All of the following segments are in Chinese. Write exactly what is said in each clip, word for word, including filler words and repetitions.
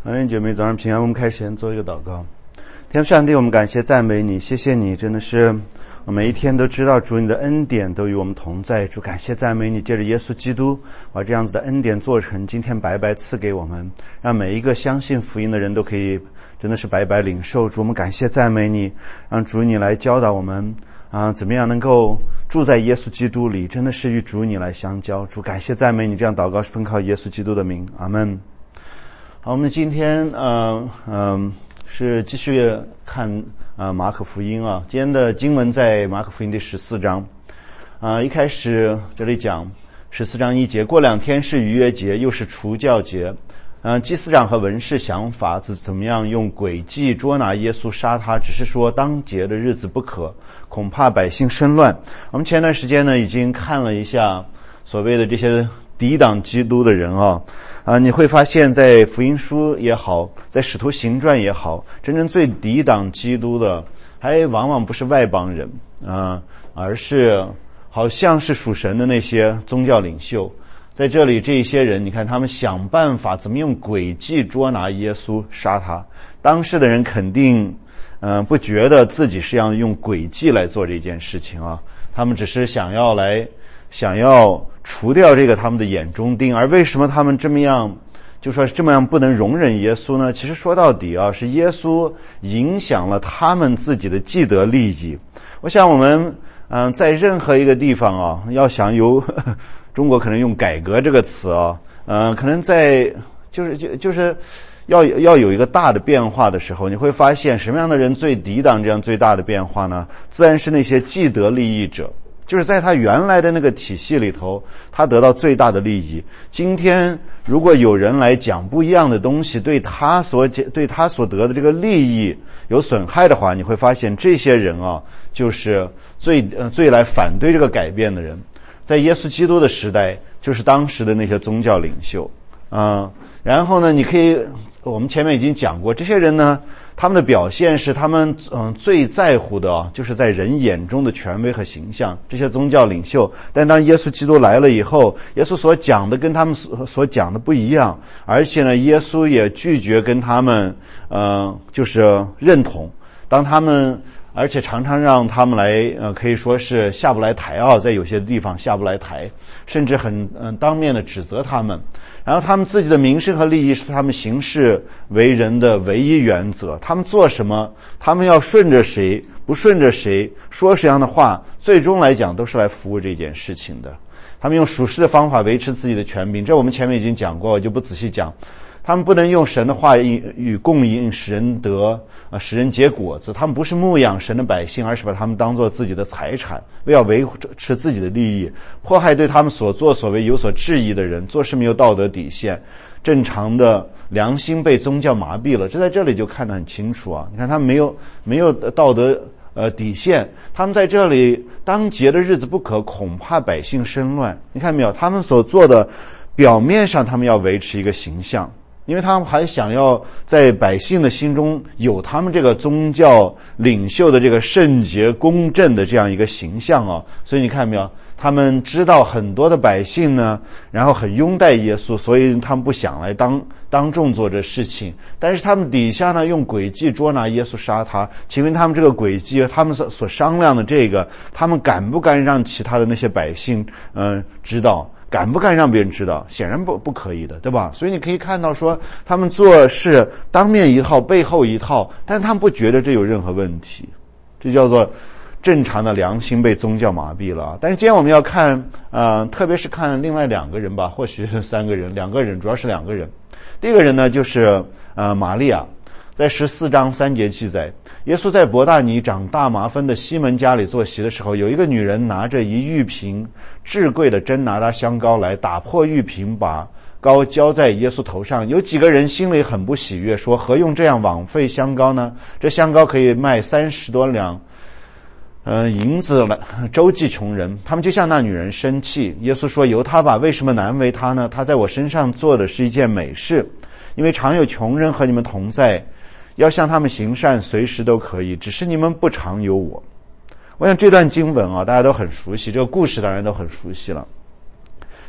弟兄姐妹早上平安，我们开始先做一个祷告。天父上帝，我们感谢赞美你，谢谢你，真的是我每一天都知道主你的恩典都与我们同在。主感谢赞美你，借着耶稣基督把这样子的恩典做成今天白白赐给我们，让每一个相信福音的人都可以真的是白白领受。主我们感谢赞美你，让主你来教导我们啊，怎么样能够住在耶稣基督里，真的是与主你来相交。主感谢赞美你，这样祷告是奉靠耶稣基督的名，阿们。好，我们今天呃嗯、呃、是继续看呃马可福音啊。今天的经文在马可福音第十四章。啊、呃、一开始这里讲十四章一节，过两天是逾越节，又是除酵节。呃祭司长和文士想法子怎么样用诡计捉拿耶稣杀他，只是说当节的日子不可，恐怕百姓生乱。我们前段时间呢已经看了一下所谓的这些抵挡基督的人啊，啊，你会发现在福音书也好，在使徒行传也好，真正最抵挡基督的还往往不是外邦人啊，而是好像是属神的那些宗教领袖。在这里这一些人，你看他们想办法怎么用诡计捉拿耶稣杀他。当时的人肯定嗯、呃，不觉得自己是要用诡计来做这件事情啊，他们只是想要来想要除掉这个他们的眼中钉。而为什么他们这么样就说这么样不能容忍耶稣呢？其实说到底啊，是耶稣影响了他们自己的既得利益。我想我们嗯、呃，在任何一个地方啊，要想有呵呵中国可能用改革这个词啊，嗯、呃，可能在就是就就是要要有一个大的变化的时候，你会发现什么样的人最抵挡这样最大的变化呢？自然是那些既得利益者。就是在他原来的那个体系里头，他得到最大的利益。今天如果有人来讲不一样的东西，对他所对他所得的这个利益有损害的话，你会发现这些人啊，就是最呃最来反对这个改变的人。在耶稣基督的时代，就是当时的那些宗教领袖啊、呃。然后呢，你可以我们前面已经讲过，这些人呢，他们的表现是他们嗯、呃、最在乎的啊，就是在人眼中的权威和形象。这些宗教领袖，但当耶稣基督来了以后，耶稣所讲的跟他们所所讲的不一样，而且呢，耶稣也拒绝跟他们呃就是认同。当他们而且常常让他们来呃可以说是下不来台啊，在有些地方下不来台，甚至很嗯、呃、当面的指责他们。然后他们自己的名声和利益是他们行事为人的唯一原则，他们做什么，他们要顺着谁，不顺着谁，说什么样的话，最终来讲都是来服务这件事情的。他们用属实的方法维持自己的权柄，这我们前面已经讲过，我就不仔细讲。他们不能用神的话语供应使人得啊，使人结果子。他们不是牧养神的百姓，而是把他们当作自己的财产，为要维持自己的利益，迫害对他们所作所为有所质疑的人，做事没有道德底线，正常的良心被宗教麻痹了。这在这里就看得很清楚啊！你看他们没有没有道德呃底线，他们在这里当节的日子不可，恐怕百姓生乱。你看没有？他们所做的表面上他们要维持一个形象。因为他们还想要在百姓的心中有他们这个宗教领袖的这个圣洁公正的这样一个形象啊，所以你看没有，他们知道很多的百姓呢，然后很拥戴耶稣，所以他们不想来当当众做这事情，但是他们底下呢用诡计捉拿耶稣杀他。请问他们这个诡计，他们所所商量的这个，他们敢不敢让其他的那些百姓嗯、呃、知道？敢不敢让别人知道？显然不不可以的，对吧？所以你可以看到说，他们做事当面一套，背后一套，但是他们不觉得这有任何问题，这叫做正常的良心被宗教麻痹了。但是今天我们要看，呃，特别是看另外两个人吧，或许是三个人，两个人，主要是两个人。第一个人呢，就是呃玛利亚。在十四章三节记载，耶稣在伯大尼长大麻风的西门家里坐席的时候，有一个女人拿着一玉瓶至贵的真拿达香膏来，打破玉瓶，把膏浇在耶稣头上。有几个人心里很不喜悦，说何用这样枉费香膏呢？这香膏可以卖三十多两呃银子来周济穷人。他们就向那女人生气。耶稣说，由他吧，为什么难为他呢？他在我身上做的是一件美事，因为常有穷人和你们同在，要向他们行善，随时都可以，只是你们不常有我。我想这段经文啊，大家都很熟悉，这个故事当然都很熟悉了。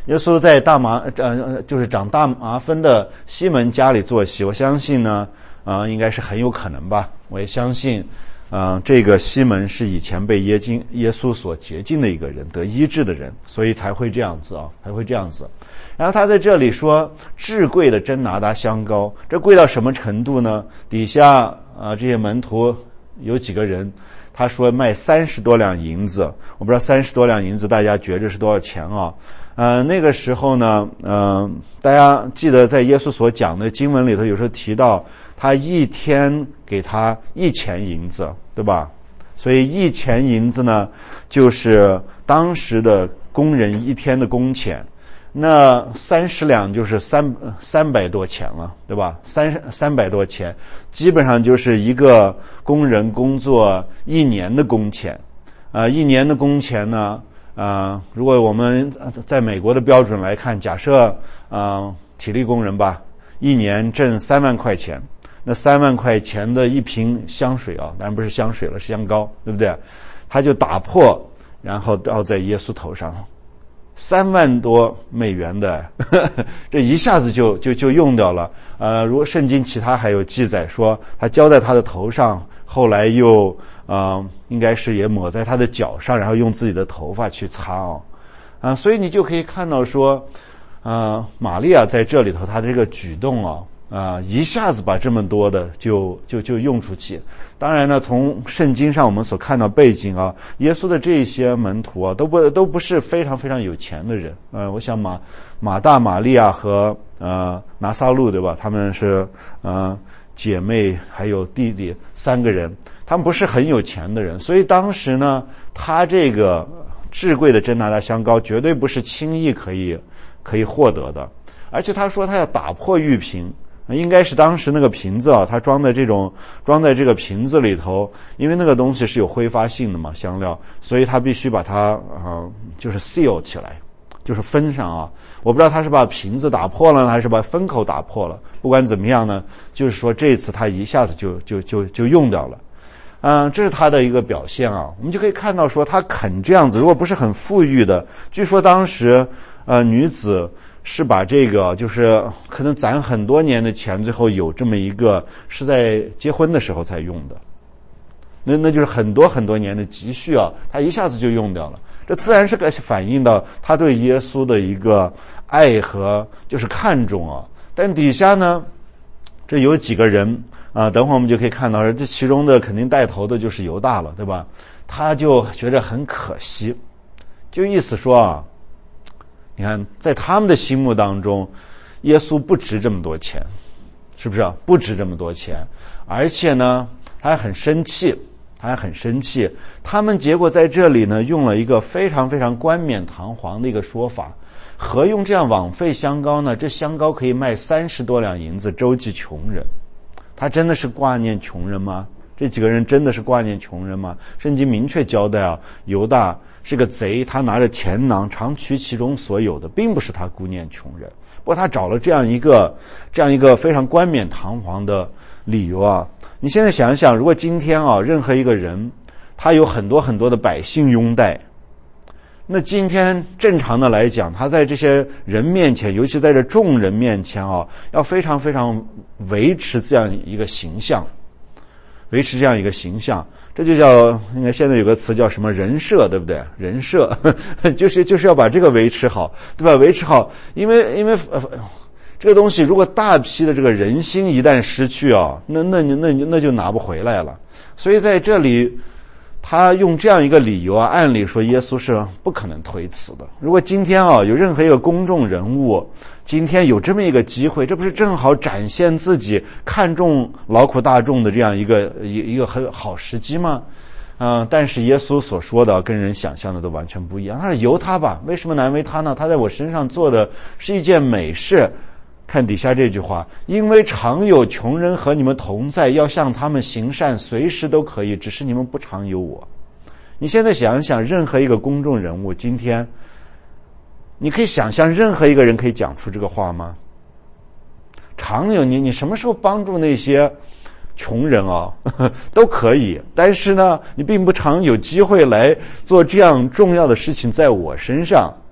耶稣在大麻呃就是长大麻风的西门家里坐席，我相信呢啊、呃、应该是很有可能吧。我也相信啊、呃、这个西门是以前被耶经耶稣所洁净的一个人，得医治的人，所以才会这样子啊，才会这样子。然后他在这里说至贵的真拿达香膏，这贵到什么程度呢？底下啊、呃、这些门徒有几个人，他说卖三十多两银子，我不知道三十多两银子大家觉着是多少钱啊？呃，那个时候呢，呃，大家记得在耶稣所讲的经文里头，有时候提到他一天给他一钱银子，对吧？所以一钱银子呢，就是当时的工人一天的工钱。那三十两就是三三百多钱了，对吧？三三百多钱，基本上就是一个工人工作一年的工钱。啊、呃，一年的工钱呢，啊、呃，如果我们在美国的标准来看，假设啊、呃、体力工人吧，一年挣三万块钱，那三万块钱的一瓶香水啊，当然不是香水了，是香膏，对不对？他就打破，然后倒在耶稣头上。三万多美元的，呵呵，这一下子就就就用掉了。呃，如果圣经其他还有记载说，他浇在他的头上，后来又呃，应该是也抹在他的脚上，然后用自己的头发去擦哦。啊、呃，所以你就可以看到说，呃，玛利亚在这里头，她的这个举动啊。啊、呃，一下子把这么多的就就就用出去。当然呢，从圣经上我们所看到背景啊，耶稣的这些门徒啊，都不都不是非常非常有钱的人。呃，我想马马大、玛利亚和呃拿撒路，对吧？他们是呃姐妹还有弟弟三个人，他们不是很有钱的人，所以当时呢，他这个至贵的真拿达香膏绝对不是轻易可以可以获得的。而且他说他要打破玉瓶。应该是当时那个瓶子啊，它装在这种装在这个瓶子里头，因为那个东西是有挥发性的嘛，香料，所以他必须把它呃就是 seal 起来，就是封上啊。我不知道他是把瓶子打破了还是把封口打破了，不管怎么样呢，就是说这次他一下子就就就就用掉了。嗯、呃，这是他的一个表现啊。我们就可以看到说他肯这样子，如果不是很富裕的，据说当时呃女子是把这个就是可能攒很多年的钱，最后有这么一个是在结婚的时候才用的，那那就是很多很多年的积蓄啊，他一下子就用掉了。这自然是个反映到他对耶稣的一个爱和就是看重啊。但底下呢，这有几个人啊，等会儿我们就可以看到，这其中的肯定带头的就是犹大了，对吧？他就觉得很可惜，就意思说啊。你看，在他们的心目当中，耶稣不值这么多钱，是不是啊？不值这么多钱，而且呢，他还很生气，他还很生气。他们结果在这里呢，用了一个非常非常冠冕堂皇的一个说法，何用这样枉费香膏呢？这香膏可以卖三十多两银子，周济穷人。他真的是挂念穷人吗？这几个人真的是挂念穷人吗？圣经明确交代啊，犹大是个贼，他拿着钱囊常取其中所有的，并不是他顾念穷人。不过他找了这样一个这样一个非常冠冕堂皇的理由啊。你现在想一想，如果今天啊，任何一个人他有很多很多的百姓拥戴，那今天正常的来讲，他在这些人面前，尤其在这众人面前啊，要非常非常维持这样一个形象，维持这样一个形象，这就叫应该现在有个词叫什么人设，对不对？人设就是就是要把这个维持好，对吧？维持好，因为因为呃这个东西如果大批的这个人心一旦失去啊，那那那那那就拿不回来了。所以在这里他用这样一个理由啊，按理说耶稣是不可能推辞的。如果今天啊有任何一个公众人物，今天有这么一个机会，这不是正好展现自己看重劳苦大众的这样一个一一个很好时机吗？嗯、呃，但是耶稣所说的跟人想象的都完全不一样。他说由他吧，为什么难为他呢？他在我身上做的是一件美事。看底下这句话，因为常有穷人和你们同在，要向他们行善，随时都可以，只是你们不常有我。你现在想一想，任何一个公众人物，今天你可以想象任何一个人可以讲出这个话吗？常有你，你什么时候帮助那些穷人啊，都可以，但是呢，你并不常有机会来做这样重要的事情在我身上。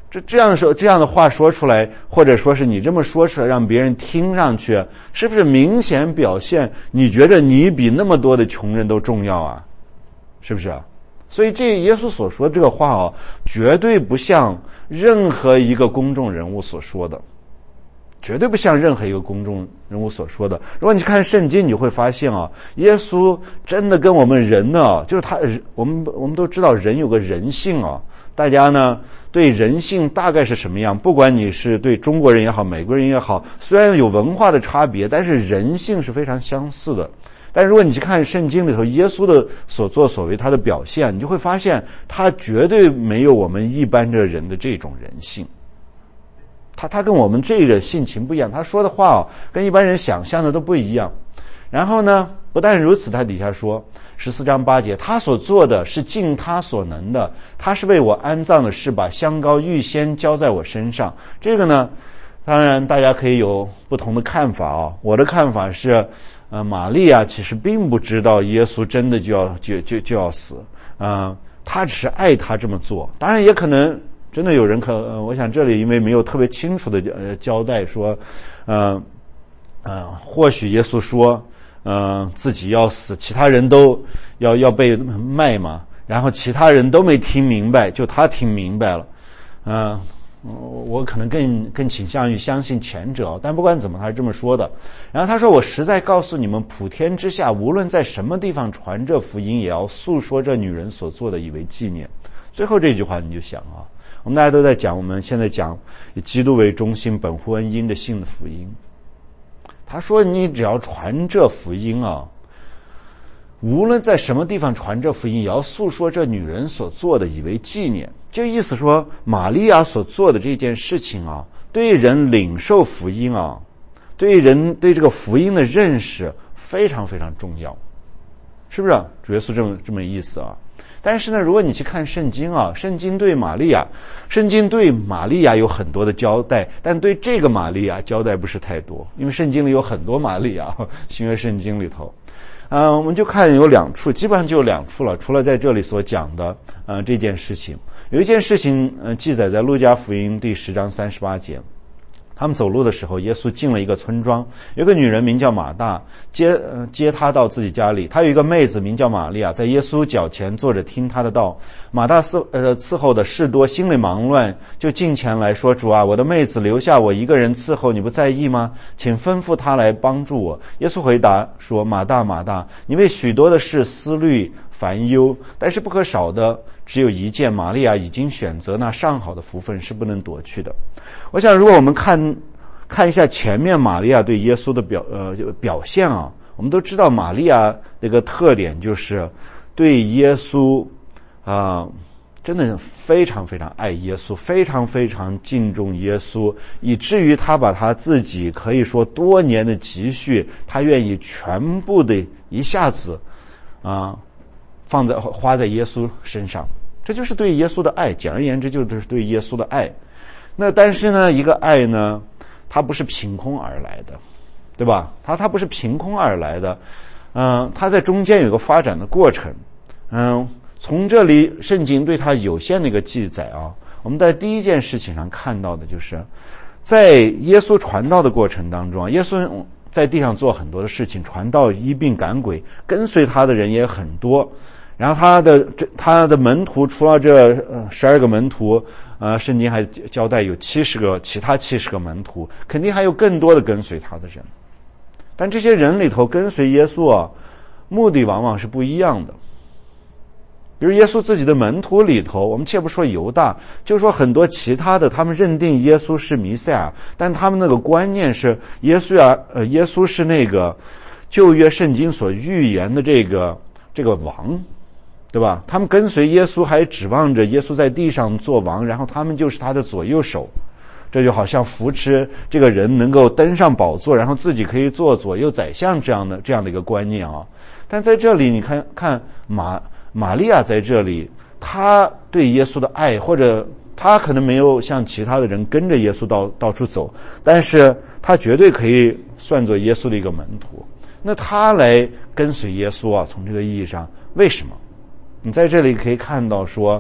这这样说这样的话说出来，或者说是你这么说出来让别人听上去，是不是明显表现你觉得你比那么多的穷人都重要啊？是不是啊？所以这耶稣所说的这个话哦，绝对不像任何一个公众人物所说的，绝对不像任何一个公众人物所说的。如果你看圣经，你会发现啊，耶稣真的跟我们人呢，就是他，我们我们都知道人有个人性啊，大家呢对人性大概是什么样，不管你是对中国人也好，美国人也好，虽然有文化的差别，但是人性是非常相似的。但如果你去看圣经里头耶稣的所作所为，他的表现，你就会发现他绝对没有我们一般的人的这种人性。他他跟我们这个性情不一样，他说的话哦，跟一般人想象的都不一样。然后呢，不但如此，他底下说十四章八节，他所做的是尽他所能的，他是为我安葬的事，把香膏预先浇在我身上。这个呢，当然大家可以有不同的看法啊、哦。我的看法是，呃，玛利亚其实并不知道耶稣真的就要就就就要死，啊、呃，他只是爱他这么做。当然也可能真的有人可，呃、我想这里因为没有特别清楚的呃交代说，呃呃，或许耶稣说，呃，自己要死，其他人都要要被卖嘛，然后其他人都没听明白，就他听明白了，嗯、呃。我可能更更倾向于相信前者，但不管怎么他是这么说的。然后他说，我实在告诉你们，普天之下无论在什么地方传这福音，也要诉说这女人所做的，以为纪念。最后这句话你就想啊，我们大家都在讲，我们现在讲以基督为中心本乎恩因的信的福音。他说你只要传这福音啊，无论在什么地方传这福音，也要诉说这女人所做的，以为纪念。就意思说，玛利亚所做的这件事情啊，对人领受福音啊，对人对这个福音的认识非常非常重要，是不是？主耶稣这么这么意思啊。但是呢，如果你去看圣经啊，圣经对玛利亚，圣经对玛利亚有很多的交代，但对这个玛利亚交代不是太多，因为圣经里有很多玛利亚，新约圣经里头。嗯、呃，我们就看有两处，基本上就有两处了，除了在这里所讲的呃这件事情。有一件事情呃记载在路加福音第十章三十八节。他们走路的时候，耶稣进了一个村庄，有个女人名叫马大，接呃接他到自己家里。他有一个妹子名叫玛利亚，在耶稣脚前坐着听他的道。马大伺呃伺候的事多，心里忙乱，就近前来说：主啊，我的妹子留下我一个人伺候，你不在意吗？请吩咐她来帮助我。耶稣回答说：马大马大，你为许多的事思虑烦忧，但是不可少的只有一件，玛利亚已经选择那上好的福分，是不能夺去的。我想如果我们看看一下前面玛利亚对耶稣的表呃表现啊，我们都知道玛利亚这个特点就是对耶稣啊、呃、真的非常非常爱耶稣，非常非常敬重耶稣，以至于他把他自己可以说多年的积蓄，他愿意全部的一下子啊、呃、放在花在耶稣身上。这就是对耶稣的爱，简而言之就是对耶稣的爱。那但是呢，一个爱呢，它不是凭空而来的，对吧？它它不是凭空而来的，嗯、呃，它在中间有个发展的过程。嗯、呃，从这里圣经对它有限的一个记载啊，我们在第一件事情上看到的就是，在耶稣传道的过程当中，耶稣在地上做很多的事情，传道、医病、赶鬼，跟随他的人也很多。然后他的这他的门徒除了这十二个门徒，呃，圣经还交代有七十个其他七十个门徒，肯定还有更多的跟随他的人。但这些人里头跟随耶稣啊，目的往往是不一样的。比如耶稣自己的门徒里头，我们且不说犹大，就说很多其他的，他们认定耶稣是弥赛亚，但他们那个观念是耶稣啊，呃，耶稣是那个旧约圣经所预言的这个这个王。对吧？他们跟随耶稣，还指望着耶稣在地上做王，然后他们就是他的左右手，这就好像扶持这个人能够登上宝座，然后自己可以做左右宰相这样的这样的一个观念啊。但在这里，你看看玛玛利亚在这里，她对耶稣的爱，或者她可能没有像其他的人跟着耶稣到到处走，但是她绝对可以算作耶稣的一个门徒。那她来跟随耶稣啊，从这个意义上，为什么？你在这里可以看到说，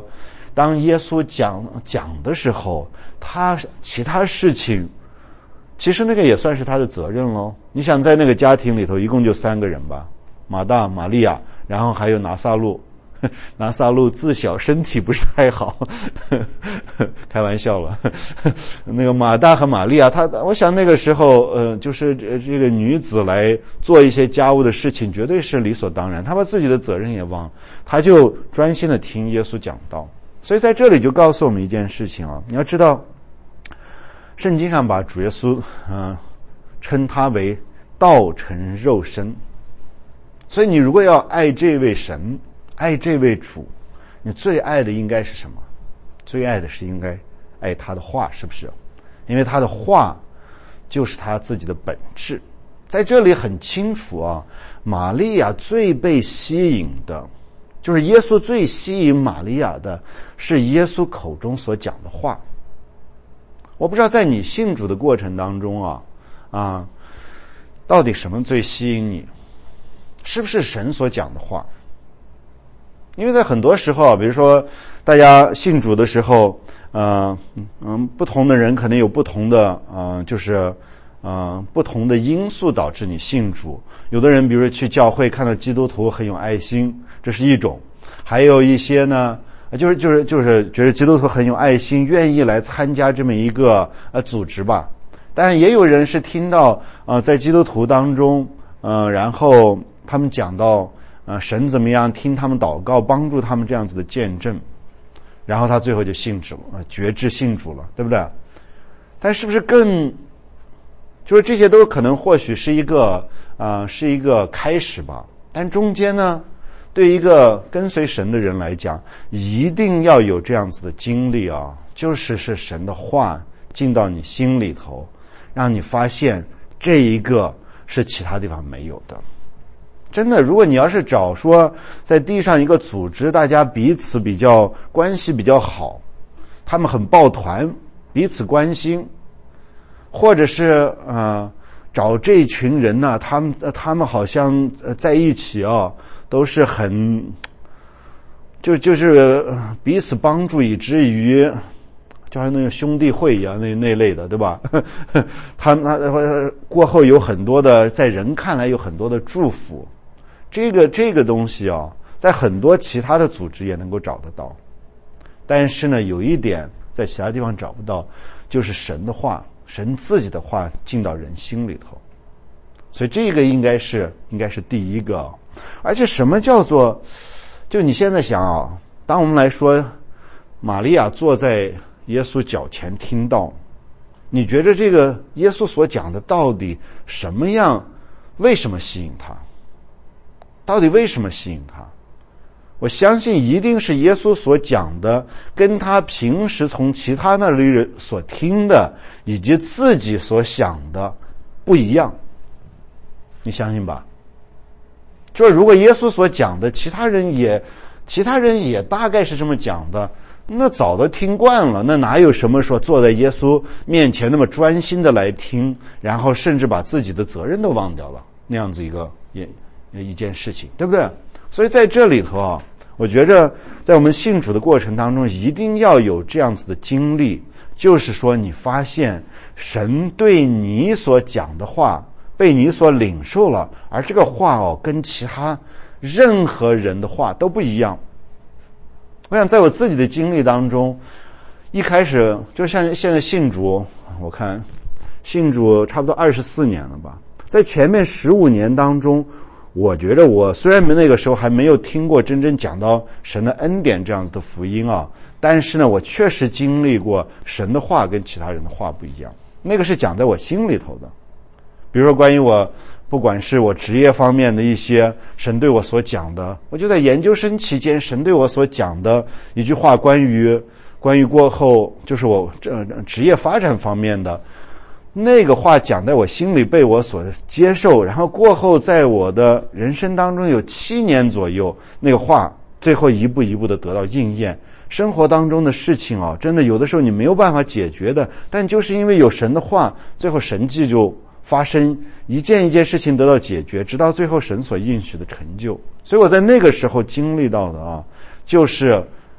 当耶稣讲讲的时候，他其他事情其实那个也算是他的责任咯。你想在那个家庭里头一共就三个人吧，马大、玛利亚，然后还有拿撒路。拿撒路自小身体不是太好，开玩笑了。那个马大和玛利亚，他我想那个时候呃就是这个女子来做一些家务的事情绝对是理所当然，她把自己的责任也忘，她就专心的听耶稣讲道。所以在这里就告诉我们一件事情啊，你要知道圣经上把主耶稣嗯、呃、称他为道成肉身。所以你如果要爱这位神，爱这位主，你最爱的应该是什么？最爱的是应该爱他的话，是不是？因为他的话就是他自己的本质。在这里很清楚啊，玛利亚最被吸引的，就是耶稣最吸引玛利亚的是耶稣口中所讲的话。我不知道在你信主的过程当中啊啊，到底什么最吸引你？是不是神所讲的话？因为在很多时候，比如说大家信主的时候，呃，嗯，不同的人可能有不同的，呃，就是呃不同的因素导致你信主。有的人比如说去教会看到基督徒很有爱心，这是一种；还有一些呢，就是就是就是觉得基督徒很有爱心，愿意来参加这么一个呃组织吧。但也有人是听到呃在基督徒当中，呃，然后他们讲到。呃，神怎么样听他们祷告，帮助他们这样子的见证，然后他最后就信主了，决志信主了，对不对？但是不是更，就是这些都可能或许是一个啊、呃，是一个开始吧。但中间呢，对一个跟随神的人来讲，一定要有这样子的经历啊，就是是神的话进到你心里头，让你发现这一个是其他地方没有的。真的，如果你要是找说在地上一个组织，大家彼此比较关系比较好，他们很抱团，彼此关心，或者是呃找这群人呢、啊，他们他们好像在一起啊，都是很就就是彼此帮助，以至于就像那个兄弟会一样，那那类的，对吧？他他过后有很多的，在人看来有很多的祝福。这个这个东西啊，在很多其他的组织也能够找得到，但是呢，有一点在其他地方找不到，就是神的话，神自己的话进到人心里头。所以这个应该是应该是第一个。而且什么叫做，就你现在想啊，当我们来说，玛利亚坐在耶稣脚前听到，你觉得这个耶稣所讲的到底什么样？为什么吸引他？到底为什么吸引他？我相信一定是耶稣所讲的跟他平时从其他那里所听的以及自己所想的不一样，你相信吧？就是如果耶稣所讲的其他人也其他人也大概是这么讲的，那早都听惯了，那哪有什么说坐在耶稣面前那么专心的来听，然后甚至把自己的责任都忘掉了，那样子一个也一件事情，对不对？所以在这里头啊，我觉着在我们信主的过程当中，一定要有这样子的经历，就是说你发现神对你所讲的话被你所领受了，而这个话哦，跟其他任何人的话都不一样。我想在我自己的经历当中，一开始就像现在信主，我看信主差不多二十四年了吧，在前面十五年当中，我觉得我虽然那个时候还没有听过真正讲到神的恩典这样子的福音啊，但是呢，我确实经历过神的话跟其他人的话不一样，那个是讲在我心里头的。比如说关于我，不管是我职业方面的一些神对我所讲的，我就在研究生期间神对我所讲的一句话，关于关于过后就是我这职业发展方面的那个话讲在我心里被我所接受，然后过后在我的人生当中有七年左右，那个话最后一步一步的得到应验。生活当中的事情啊，真的有的时候你没有办法解决的，但就是因为有神的话，最后神迹就发生，一件一件事情得到解决，直到最后神所应许的成就。所以我在那个时候经历到的啊，就是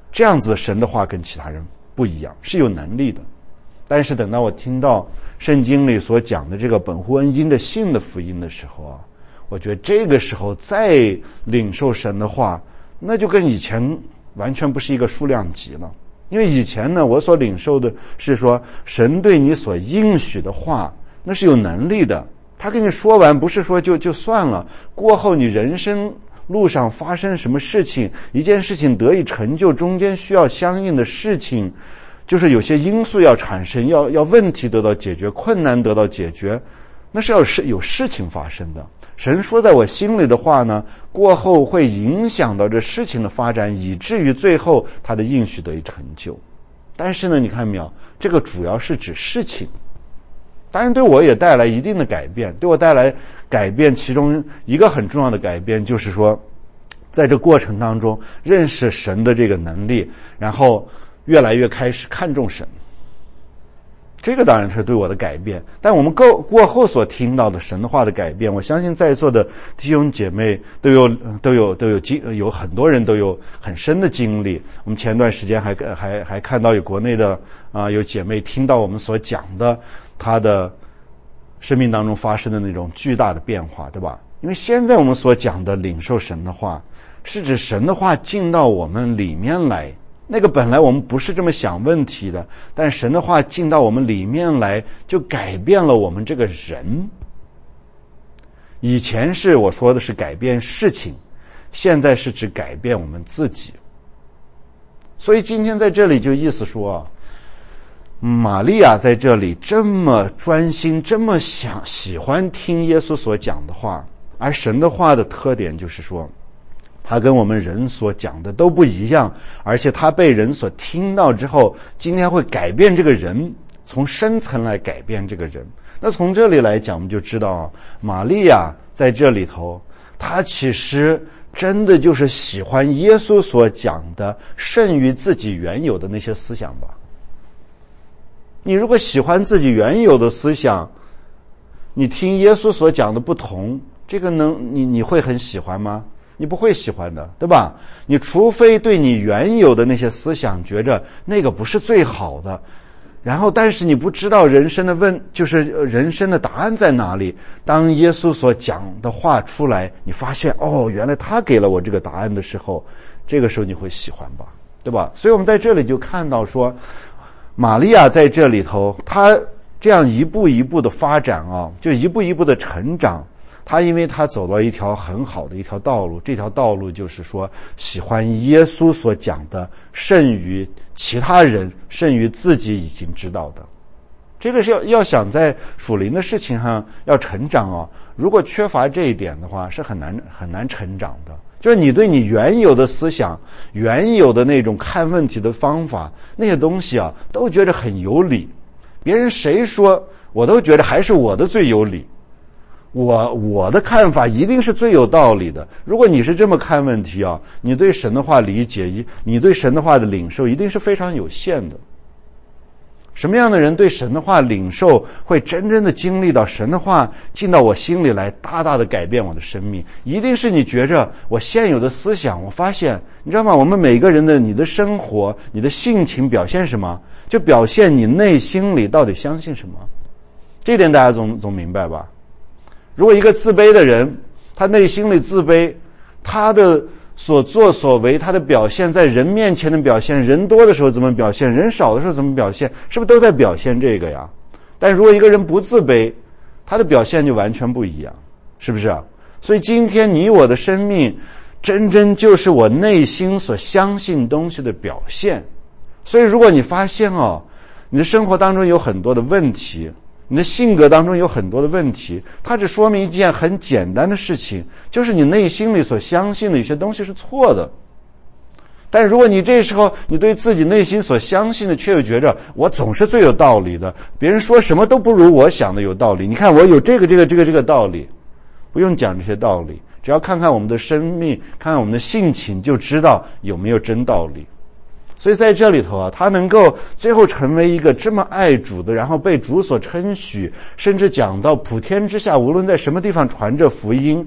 这样子神的话跟其他人不一样，是有能力的。但是等到我听到圣经里所讲的这个本乎恩因的信的福音的时候啊，我觉得这个时候再领受神的话，那就跟以前完全不是一个数量级了。因为以前呢，我所领受的是说神对你所应许的话，那是有能力的，他跟你说完不是说就就算了，过后你人生路上发生什么事情，一件事情得以成就，中间需要相应的事情，就是有些因素要产生，要要问题得到解决，困难得到解决，那是要是有事情发生的。神说在我心里的话呢，过后会影响到这事情的发展，以至于最后他的应许得以成就。但是呢，你看没有，这个主要是指事情，当然对我也带来一定的改变，对我带来改变，其中一个很重要的改变就是说，在这过程当中认识神的这个能力，然后越来越开始看重神。这个当然是对我的改变，但我们过过后所听到的神的话的改变，我相信在座的弟兄姐妹都有都有都有经有很多人都有很深的经历。我们前段时间还还还看到有国内的啊、呃、有姐妹听到我们所讲的她的生命当中发生的那种巨大的变化，对吧？因为现在我们所讲的领受神的话，是指神的话进到我们里面来。那个本来我们不是这么想问题的，但神的话进到我们里面来，就改变了我们这个人。以前是我说的是改变事情，现在是指改变我们自己。所以今天在这里就意思说，玛利亚在这里这么专心，这么想喜欢听耶稣所讲的话，而神的话的特点就是说，他跟我们人所讲的都不一样，而且他被人所听到之后，今天会改变这个人，从深层来改变这个人。那从这里来讲，我们就知道玛利亚在这里头，她其实真的就是喜欢耶稣所讲的胜于自己原有的那些思想吧。你如果喜欢自己原有的思想，你听耶稣所讲的不同，这个能你你会很喜欢吗？你不会喜欢的，对吧？你除非对你原有的那些思想觉着那个不是最好的，然后但是你不知道人生的问就是人生的答案在哪里。当耶稣所讲的话出来，你发现哦，原来他给了我这个答案的时候，这个时候你会喜欢吧，对吧？所以我们在这里就看到说，玛利亚在这里头，她这样一步一步的发展啊，就一步一步的成长。他因为他走了一条很好的一条道路，这条道路就是说喜欢耶稣所讲的胜于其他人，胜于自己已经知道的。这个是要要想在属灵的事情上要成长哦，如果缺乏这一点的话，是很难很难成长的。就是你对你原有的思想，原有的那种看问题的方法，那些东西啊，都觉得很有理，别人谁说我都觉得还是我的最有理，我我的看法一定是最有道理的。如果你是这么看问题啊，你对神的话理解，你对神的话的领受一定是非常有限的。什么样的人对神的话领受，会真正的经历到神的话进到我心里来，大大的改变我的生命？一定是你觉着我现有的思想，我发现你知道吗？我们每个人的你的生活，你的性情表现什么，就表现你内心里到底相信什么。这点大家总总明白吧？如果一个自卑的人，他内心里自卑，他的所作所为，他的表现，在人面前的表现，人多的时候怎么表现，人少的时候怎么表现，是不是都在表现这个呀？但如果一个人不自卑，他的表现就完全不一样，是不是啊？所以今天你我的生命真真就是我内心所相信东西的表现。所以如果你发现哦，你的生活当中有很多的问题，你的性格当中有很多的问题，它只说明一件很简单的事情，就是你内心里所相信的有些东西是错的。但如果你这时候你对自己内心所相信的却又觉着我总是最有道理的，别人说什么都不如我想的有道理，你看我有这个这个这个这个道理，不用讲这些道理，只要看看我们的生命，看看我们的性情，就知道有没有真道理。所以在这里头啊，他能够最后成为一个这么爱主的，然后被主所称许，甚至讲到普天之下无论在什么地方传着福音，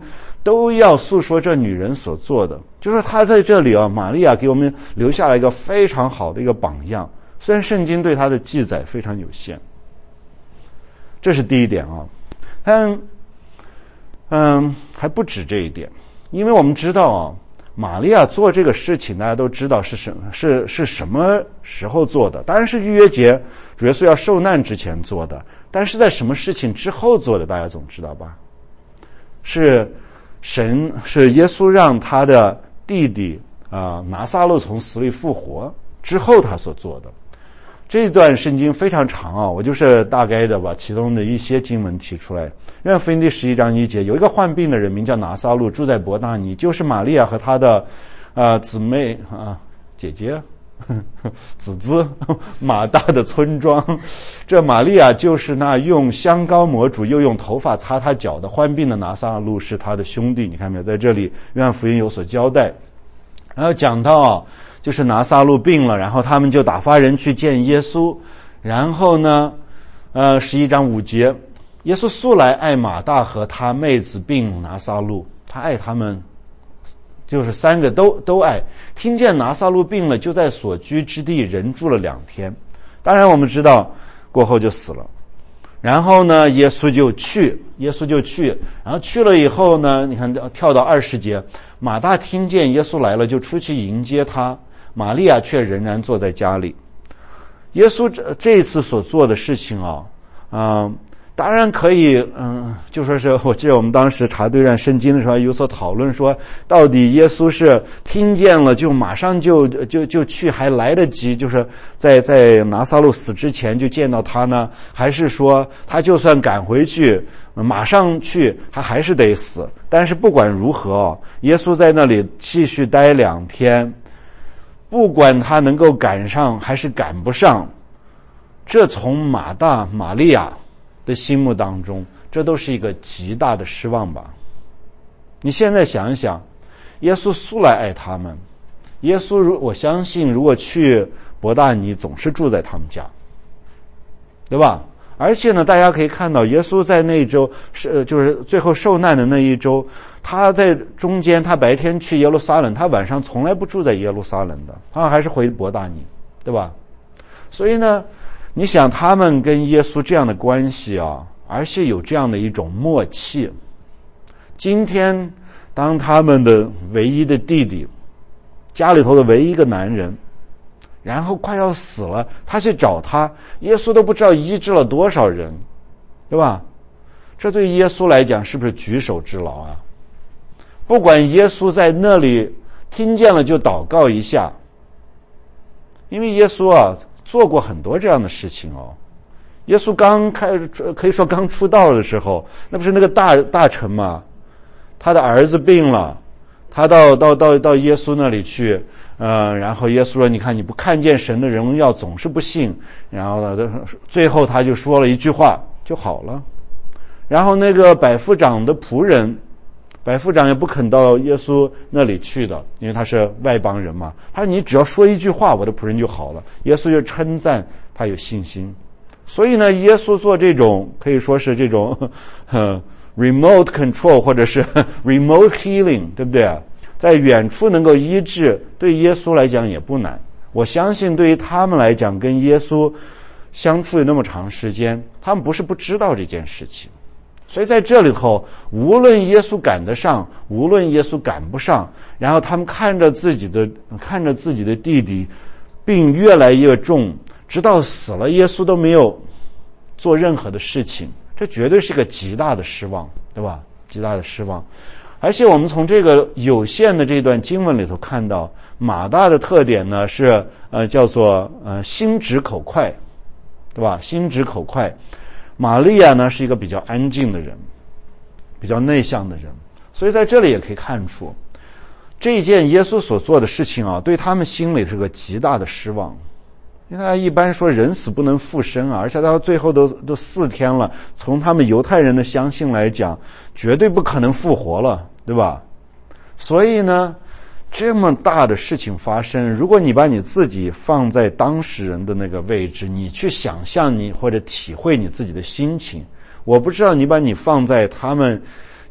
都要诉说这女人所做的。就是她在这里啊，玛利亚给我们留下了一个非常好的一个榜样，虽然圣经对她的记载非常有限。这是第一点啊。但嗯还不止这一点，因为我们知道啊，玛利亚做这个事情大家都知道是什么是是什么时候做的，当然是逾越节主耶稣要受难之前做的，但是在什么事情之后做的大家总知道吧？是神是耶稣让他的弟弟啊、呃、拿撒勒从死里复活之后他所做的。这段圣经非常长啊，我就是大概的把其中的一些经文提出来。约翰福音第十一章一节，有一个患病的人名叫拿撒路，住在伯大尼，就是玛利亚和她的呃姊妹啊姐姐子子马大的村庄。这玛利亚就是那用香膏抹主又用头发擦他脚的患病的拿撒路，是他的兄弟。你看没有，在这里约翰福音有所交代。然后讲到就是拿撒路病了，然后他们就打发人去见耶稣。然后呢呃十一章五节，耶稣素来爱马大和他妹子并拿撒路，他爱他们，就是三个都都爱。听见拿撒路病了，就在所居之地人住了两天。当然我们知道过后就死了。然后呢耶稣就去耶稣就去然后去了以后呢，你看跳到二十节，马大听见耶稣来了，就出去迎接他，玛利亚却仍然坐在家里。耶稣这这一次所做的事情啊，嗯、呃，当然可以，嗯，就说是我记得我们当时查对战圣经的时候有所讨论，说到底耶稣是听见了就马上就就就去，还来得及，就是在在拿撒路死之前就见到他呢，还是说他就算赶回去马上去他还是得死？但是不管如何，耶稣在那里继续待两天，不管他能够赶上还是赶不上，这从马大玛利亚的心目当中，这都是一个极大的失望吧。你现在想一想，耶稣素来爱他们，耶稣如我相信如果去伯大尼总是住在他们家，对吧？而且呢大家可以看到耶稣在那一周是就是最后受难的那一周，他在中间他白天去耶路撒冷，他晚上从来不住在耶路撒冷的，他还是回伯大尼，对吧？所以呢你想他们跟耶稣这样的关系啊，而且有这样的一种默契。今天当他们的唯一的弟弟，家里头的唯一一个男人，然后快要死了，他去找他，耶稣都不知道医治了多少人，对吧？这对耶稣来讲是不是举手之劳啊？不管耶稣在那里听见了就祷告一下，因为耶稣啊做过很多这样的事情哦。耶稣刚开可以说刚出道的时候，那不是那个大大臣嘛，他的儿子病了，他到到到到耶稣那里去，呃，然后耶稣说：“你看，你不看见神的荣耀，总是不信。”然后呢，最后他就说了一句话就好了。然后那个百夫长的仆人，百夫长也不肯到耶稣那里去的，因为他是外邦人嘛。他说：“你只要说一句话，我的仆人就好了。”耶稣就称赞他有信心。所以呢，耶稣做这种可以说是这种呃 remote control 或者是 remote healing， 对不对啊？在远处能够医治，对耶稣来讲也不难。我相信对于他们来讲，跟耶稣相处有那么长时间，他们不是不知道这件事情。所以在这里头，无论耶稣赶得上，无论耶稣赶不上，然后他们看着自己的看着自己的弟弟病越来越重，直到死了，耶稣都没有做任何的事情，这绝对是个极大的失望，对吧？极大的失望。而且我们从这个有限的这段经文里头看到，马大的特点呢是呃叫做呃心直口快，对吧？心直口快。玛利亚呢是一个比较安静的人，比较内向的人。所以在这里也可以看出，这一件耶稣所做的事情啊，对他们心里是个极大的失望。因为大家一般说人死不能复生啊，而且到最后都都四天了，从他们犹太人的相信来讲，绝对不可能复活了，对吧？所以呢，这么大的事情发生，如果你把你自己放在当事人的那个位置，你去想象你或者体会你自己的心情，我不知道你把你放在他们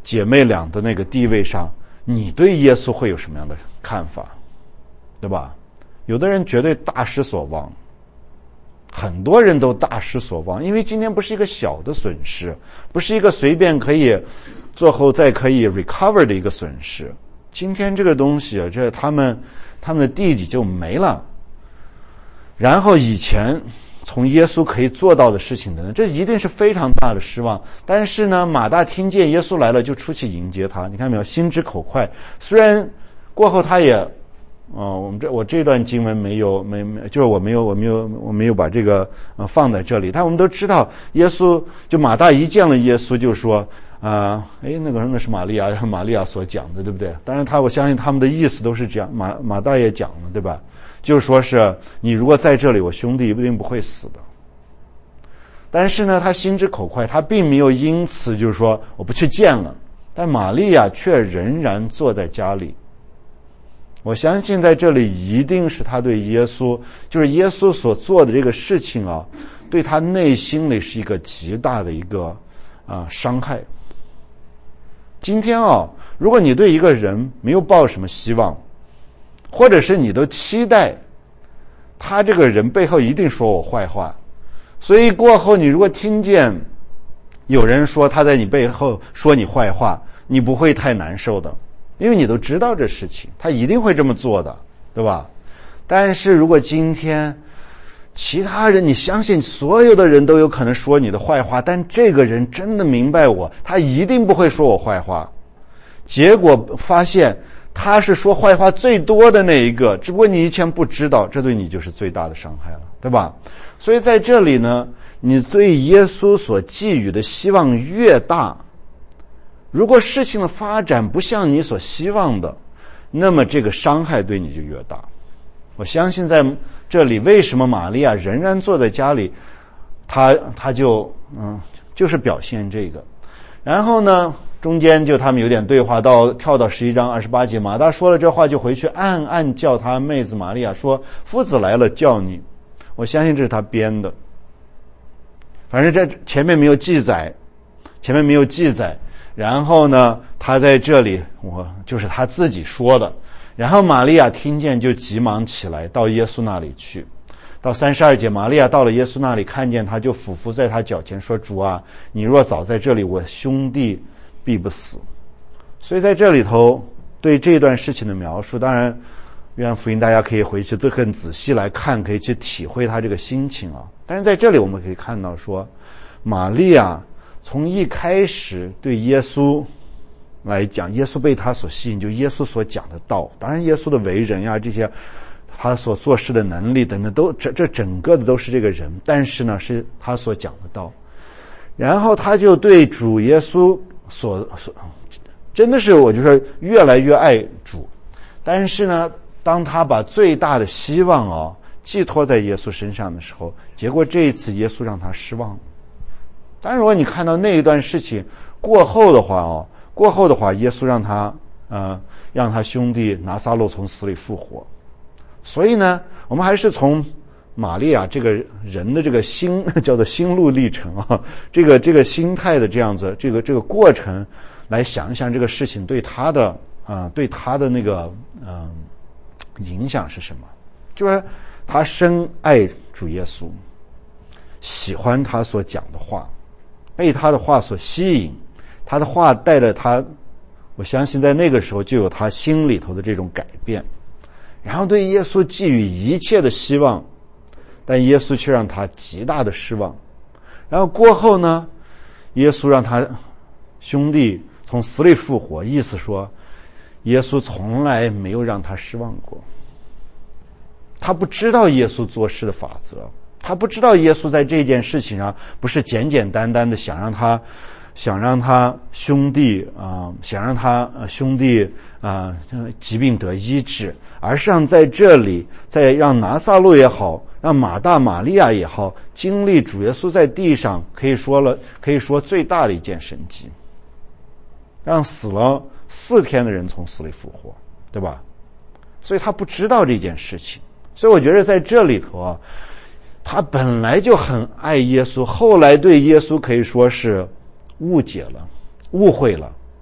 姐妹俩的那个地位上，你对耶稣会有什么样的看法？对吧？有的人绝对大失所望，很多人都大失所望，因为今天不是一个小的损失，不是一个随便可以最后再可以 recover 的一个损失。今天这个东西啊，这他们他们的地基就没了。然后以前从耶稣可以做到的事情的呢，这一定是非常大的失望。但是呢，马大听见耶稣来了，就出去迎接他。你看没有？心直口快。虽然过后他也哦，我们这我这段经文没有没没，就是我没有我没有我没有把这个呃放在这里。但我们都知道，耶稣就马大一见了耶稣就说啊，哎、呃，那个那是玛利亚玛利亚所讲的，对不对？当然他我相信他们的意思都是这样，马马大也讲了，对吧？就是说是你如果在这里，我兄弟一定不会死的。但是呢，他心直口快，他并没有因此就是说我不去见了。但玛利亚却仍然坐在家里。我相信在这里一定是他对耶稣，就是耶稣所做的这个事情啊，对他内心里是一个极大的一个啊伤害。今天啊，如果你对一个人没有抱什么希望，或者是你都期待他这个人背后一定说我坏话，所以过后你如果听见有人说他在你背后说你坏话，你不会太难受的。因为你都知道这事情，他一定会这么做的，对吧？但是如果今天其他人，你相信所有的人都有可能说你的坏话，但这个人真的明白我，他一定不会说我坏话。结果发现他是说坏话最多的那一个，只不过你以前不知道，这对你就是最大的伤害了，对吧？所以在这里呢，你对耶稣所寄予的希望越大，如果事情的发展不像你所希望的，那么这个伤害对你就越大。我相信在这里，为什么玛利亚仍然坐在家里，他他就嗯，就是表现这个。然后呢，中间就他们有点对话，到跳到十一章二十八节，马大说了这话，就回去暗暗叫他妹子玛利亚说：“夫子来了，叫你。”我相信这是他编的，反正这前面没有记载，前面没有记载。然后呢，他在这里，我就是他自己说的。然后玛利亚听见，就急忙起来到耶稣那里去。到三十二节，玛利亚到了耶稣那里，看见他，就俯伏在他脚前说：“主啊，你若早在这里，我兄弟必不死。”所以在这里头对这段事情的描述，当然约翰福音大家可以回去更仔细来看，可以去体会他这个心情啊。但是在这里我们可以看到说，玛利亚从一开始对耶稣来讲，耶稣被他所吸引，就耶稣所讲的道，当然耶稣的为人呀，这些他所做事的能力等等，都这这整个的都是这个人，但是呢是他所讲的道。然后他就对主耶稣所所真的是我就说越来越爱主，但是呢当他把最大的希望哦寄托在耶稣身上的时候，结果这一次耶稣让他失望。但如果你看到那一段事情过后的话哦，过后的话，耶稣让他呃让他兄弟拿撒勒从死里复活。所以呢，我们还是从玛利亚这个人的这个心叫做心路历程啊，这个这个心态的这样子，这个这个过程来想一想这个事情对他的啊、呃、对他的那个嗯、呃、影响是什么？就是他深爱主耶稣，喜欢他所讲的话，被他的话所吸引，他的话带着他，我相信在那个时候就有他心里头的这种改变，然后对耶稣寄予一切的希望，但耶稣却让他极大的失望。然后过后呢，耶稣让他兄弟从死里复活，意思说耶稣从来没有让他失望过。他不知道耶稣做事的法则，他不知道耶稣在这件事情上不是简简单单的想让他想让他兄弟啊、呃，想让他、呃、兄弟啊、呃、疾病得医治，而是让在这里，在让拿撒勒也好，让马大玛利亚也好，经历主耶稣在地上可以说了可以说最大的一件神迹，让死了四天的人从死里复活，对吧？所以他不知道这件事情，所以我觉得在这里头啊，他本来就很爱耶稣，后来对耶稣可以说是误解了，误会了，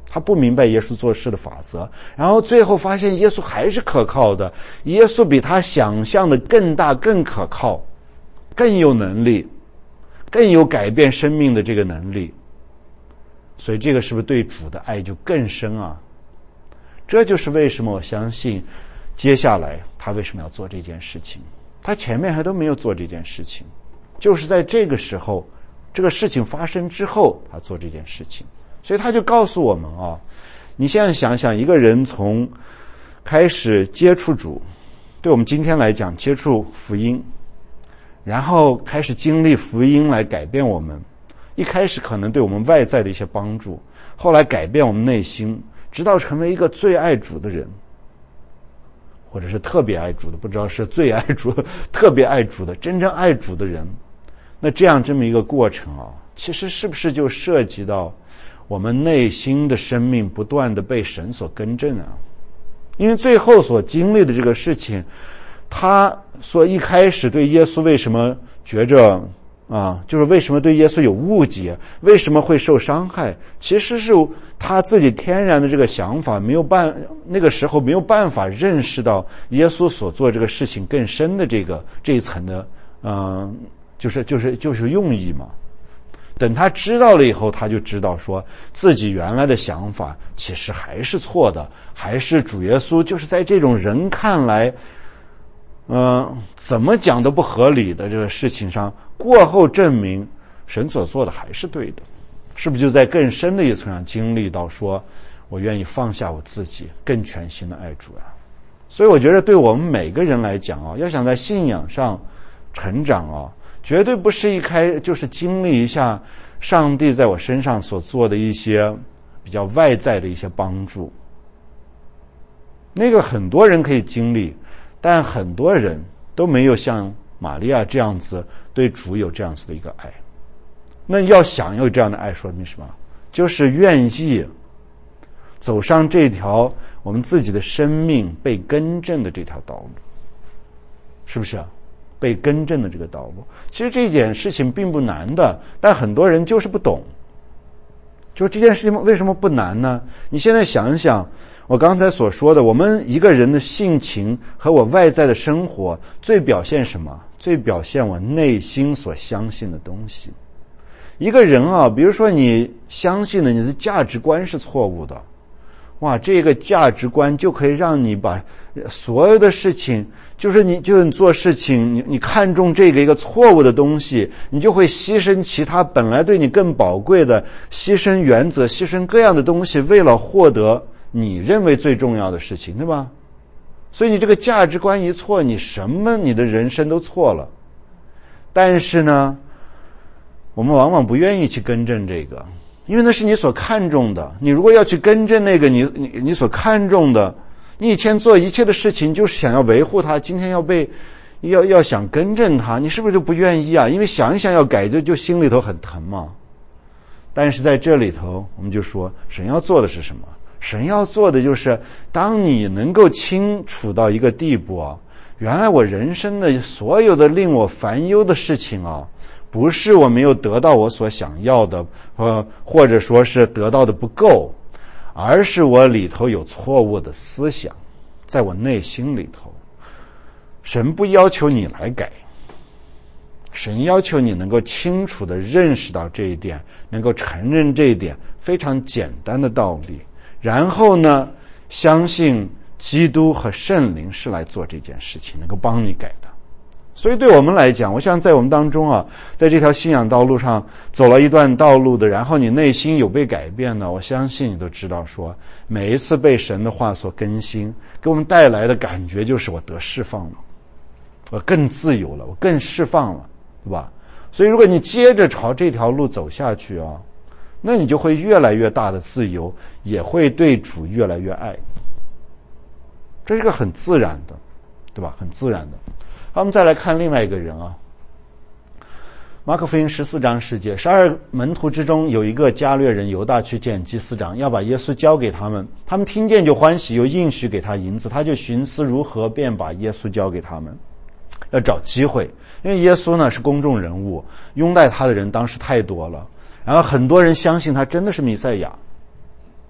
他不明白耶稣做事的法则，然后最后发现耶稣还是可靠的，耶稣比他想象的更大、更可靠，更有能力，更有改变生命的这个能力。所以这个是不是对主的爱就更深啊？这就是为什么我相信接下来他为什么要做这件事情。他前面还都没有做这件事情，就是在这个时候，这个事情发生之后他做这件事情。所以他就告诉我们啊，你现在想想，一个人从开始接触主，对我们今天来讲接触福音，然后开始经历福音来改变我们，一开始可能对我们外在的一些帮助，后来改变我们内心，直到成为一个最爱主的人，或者是特别爱主的，不知道是最爱主的特别爱主的真正爱主的人。那这样这么一个过程啊，其实是不是就涉及到我们内心的生命不断的被神所更正啊？因为最后所经历的这个事情，他所一开始对耶稣为什么觉着啊，就是为什么对耶稣有误解，为什么会受伤害，其实是他自己天然的这个想法没有办那个时候没有办法认识到耶稣所做这个事情更深的这个这一层的嗯、呃，就是就是就是用意嘛。等他知道了以后，他就知道说自己原来的想法其实还是错的，还是主耶稣就是在这种人看来嗯、呃，怎么讲都不合理的这个事情上，过后证明神所做的还是对的。是不是就在更深的一层上经历到说我愿意放下我自己，更全心的爱主啊？所以我觉得对我们每个人来讲啊，要想在信仰上成长啊，绝对不是一开就是经历一下上帝在我身上所做的一些比较外在的一些帮助。那个很多人可以经历，但很多人都没有像玛利亚这样子对主有这样子的一个爱。那要想有这样的爱，说明什么？就是愿意走上这条我们自己的生命被更正的这条道路，是不是啊？被更正的这个道路，其实这件事情并不难的，但很多人就是不懂。就是这件事情为什么不难呢？你现在想一想，我刚才所说的，我们一个人的性情和我外在的生活，最表现什么？最表现我内心所相信的东西。一个人啊，比如说你相信的你的价值观是错误的，哇，这个价值观就可以让你把所有的事情，就是你就是你做事情，你你看重这个一个错误的东西，你就会牺牲其他本来对你更宝贵的，牺牲原则，牺牲各样的东西，为了获得你认为最重要的事情，对吧？所以你这个价值观一错，你什么你的人生都错了。但是呢，我们往往不愿意去更正这个，因为那是你所看重的。你如果要去更正那个你你你所看重的，你以前做一切的事情就是想要维护它，今天要被要要想更正它，你是不是就不愿意啊？因为想一想要改就就心里头很疼嘛。但是在这里头我们就说神要做的是什么？神要做的就是当你能够清楚到一个地步啊，原来我人生的所有的令我烦忧的事情啊，不是我没有得到我所想要的，呃，或者说是得到的不够，而是我里头有错误的思想，在我内心里头。神不要求你来改，神要求你能够清楚地认识到这一点，能够承认这一点，非常简单的道理。然后呢，相信基督和圣灵是来做这件事情，能够帮你改的。所以对我们来讲，我想在我们当中啊，在这条信仰道路上走了一段道路的，然后你内心有被改变的，我相信你都知道说，每一次被神的话所更新，给我们带来的感觉就是我得释放了，我更自由了，我更释放了，对吧？所以如果你接着朝这条路走下去啊，那你就会越来越大的自由，也会对主越来越爱。这是个很自然的，对吧？很自然的。好，我们再来看另外一个人啊，马可福音十四章十节，十二门徒之中有一个加略人犹大去见祭司长，要把耶稣交给他们。他们听见就欢喜，又应许给他银子，他就寻思如何便把耶稣交给他们，要找机会。因为耶稣呢是公众人物，拥戴他的人当时太多了，然后很多人相信他真的是弥赛亚。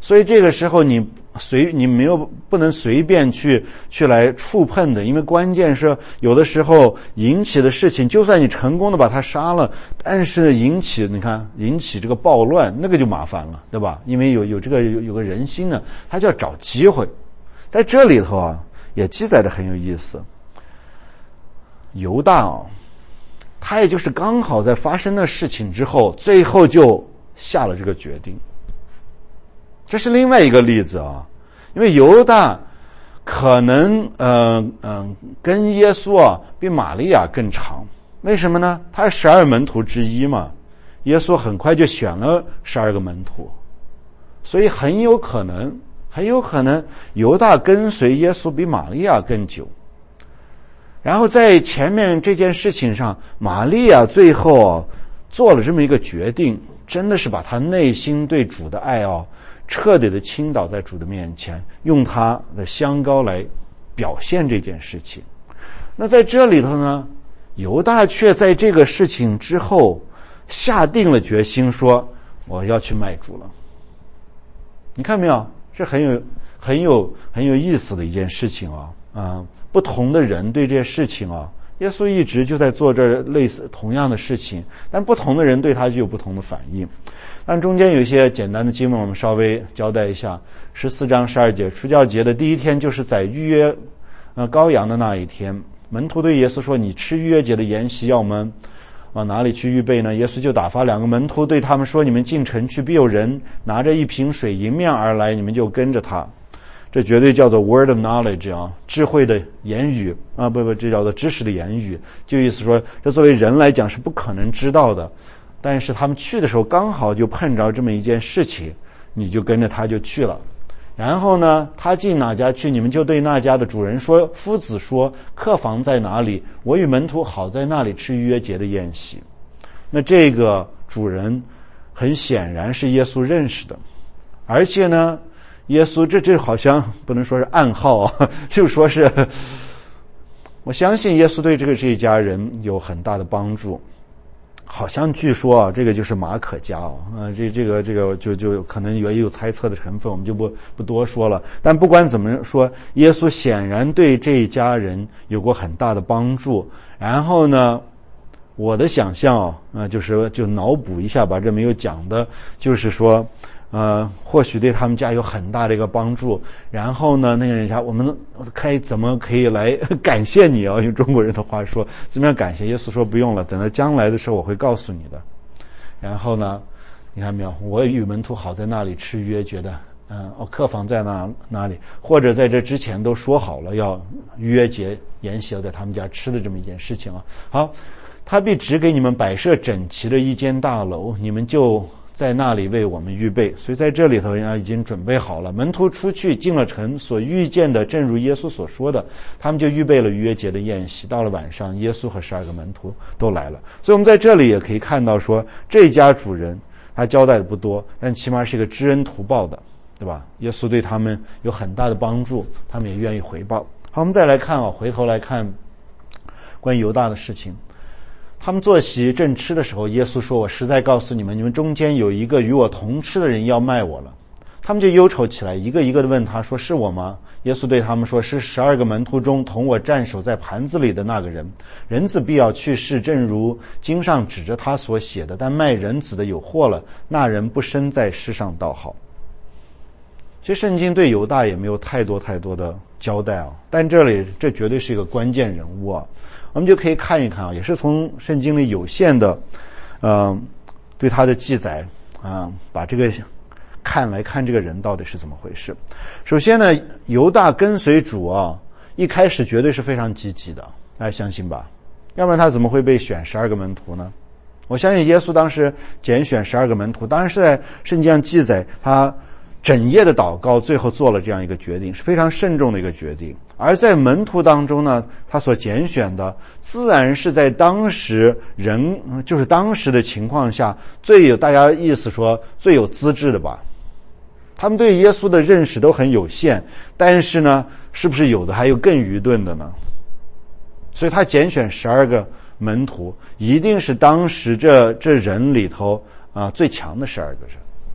所以这个时候你随你没有不能随便去去来触碰的，因为关键是有的时候引起的事情，就算你成功的把他杀了，但是引起你看引起这个暴乱，那个就麻烦了，对吧？因为有有这个有有个人心呢，他就要找机会。在这里头啊，也记载的很有意思。犹大啊，他也就是刚好在发生的事情之后，最后就下了这个决定。这是另外一个例子啊，因为犹大可能嗯嗯、呃呃、跟耶稣啊比玛利亚更长，为什么呢？他是十二门徒之一嘛，耶稣很快就选了十二个门徒，所以很有可能很有可能犹大跟随耶稣比玛利亚更久。然后在前面这件事情上，玛利亚最后啊做了这么一个决定，真的是把他内心对主的爱啊彻底的倾倒在主的面前，用他的香膏来表现这件事情。那在这里头呢，犹大却在这个事情之后下定了决心，说我要去卖主了。你看没有？这很有很有很有意思的一件事情啊啊、嗯！不同的人对这些事情啊，耶稣一直就在做这类似同样的事情，但不同的人对他就有不同的反应。但中间有一些简单的经文，我们稍微交代一下。十四章十二节，除酵节的第一天，就是在逾越呃羔羊的那一天，门徒对耶稣说：“你吃逾越节的筵席，要我们往哪里去预备呢？”耶稣就打发两个门徒对他们说：“你们进城去，必有人拿着一瓶水迎面而来，你们就跟着他。”这绝对叫做 word of knowledge 啊，智慧的言语啊，不不，这叫做知识的言语。就意思说，这作为人来讲是不可能知道的，但是他们去的时候刚好就碰着这么一件事情，你就跟着他就去了。然后呢，他进哪家去，你们就对那家的主人说：“夫子说，客房在哪里？我与门徒好在那里吃逾越节的宴席。”那这个主人很显然是耶稣认识的，而且呢，耶稣这这好像不能说是暗号啊，就说是我相信耶稣对这个这一家人有很大的帮助。好像据说啊，这个就是马可家啊，呃，这这个这个就就可能也有猜测的成分，我们就不不多说了。但不管怎么说，耶稣显然对这一家人有过很大的帮助。然后呢，我的想象啊，呃，就是就脑补一下吧，这没有讲的，就是说。呃，或许对他们家有很大的一个帮助。然后呢，那个人家我们可以怎么可以来感谢你啊？用中国人的话说，怎么样感谢？耶稣说不用了，等到将来的时候我会告诉你的。然后呢，你看没有？我与门徒好在那里吃约，觉得嗯，哦，客房在哪哪里？或者在这之前都说好了要约节筵席要在他们家吃的这么一件事情啊。好，他必指给你们摆设整齐的一间大楼，你们就在那里为我们预备。所以在这里头人家已经准备好了。门徒出去进了城，所遇见的正如耶稣所说的，他们就预备了逾越节的宴席。到了晚上，耶稣和十二个门徒都来了。所以我们在这里也可以看到说，这家主人他交代的不多，但起码是一个知恩图报的，对吧？耶稣对他们有很大的帮助，他们也愿意回报。好，我们再来看啊，回头来看关于犹大的事情。他们坐席正吃的时候，耶稣说：“我实在告诉你们，你们中间有一个与我同吃的人要卖我了。”他们就忧愁起来，一个一个的问他说：“是我吗？”耶稣对他们说：“是十二个门徒中同我蘸手在盘子里的那个人。人子必要去世，正如经上指着他所写的。但卖人子的有祸了，那人不生在世上倒好。”其实圣经对犹大也没有太多太多的交代啊，但这里这绝对是一个关键人物啊。我们就可以看一看啊，也是从圣经里有限的，呃，对他的记载啊，把这个看来看这个人到底是怎么回事。首先呢，犹大跟随主啊，一开始绝对是非常积极的，大家相信吧？要不然他怎么会被选十二个门徒呢？我相信耶稣当时拣选十二个门徒，当然是在圣经上记载他整夜的祷告，最后做了这样一个决定，是非常慎重的一个决定。而在门徒当中呢，他所拣选的自然是在当时人就是当时的情况下最有，大家意思说最有资质的吧。他们对耶稣的认识都很有限，但是呢，是不是有的还有更愚钝的呢？所以他拣选十二个门徒，一定是当时这这人里头啊最强的十二个人。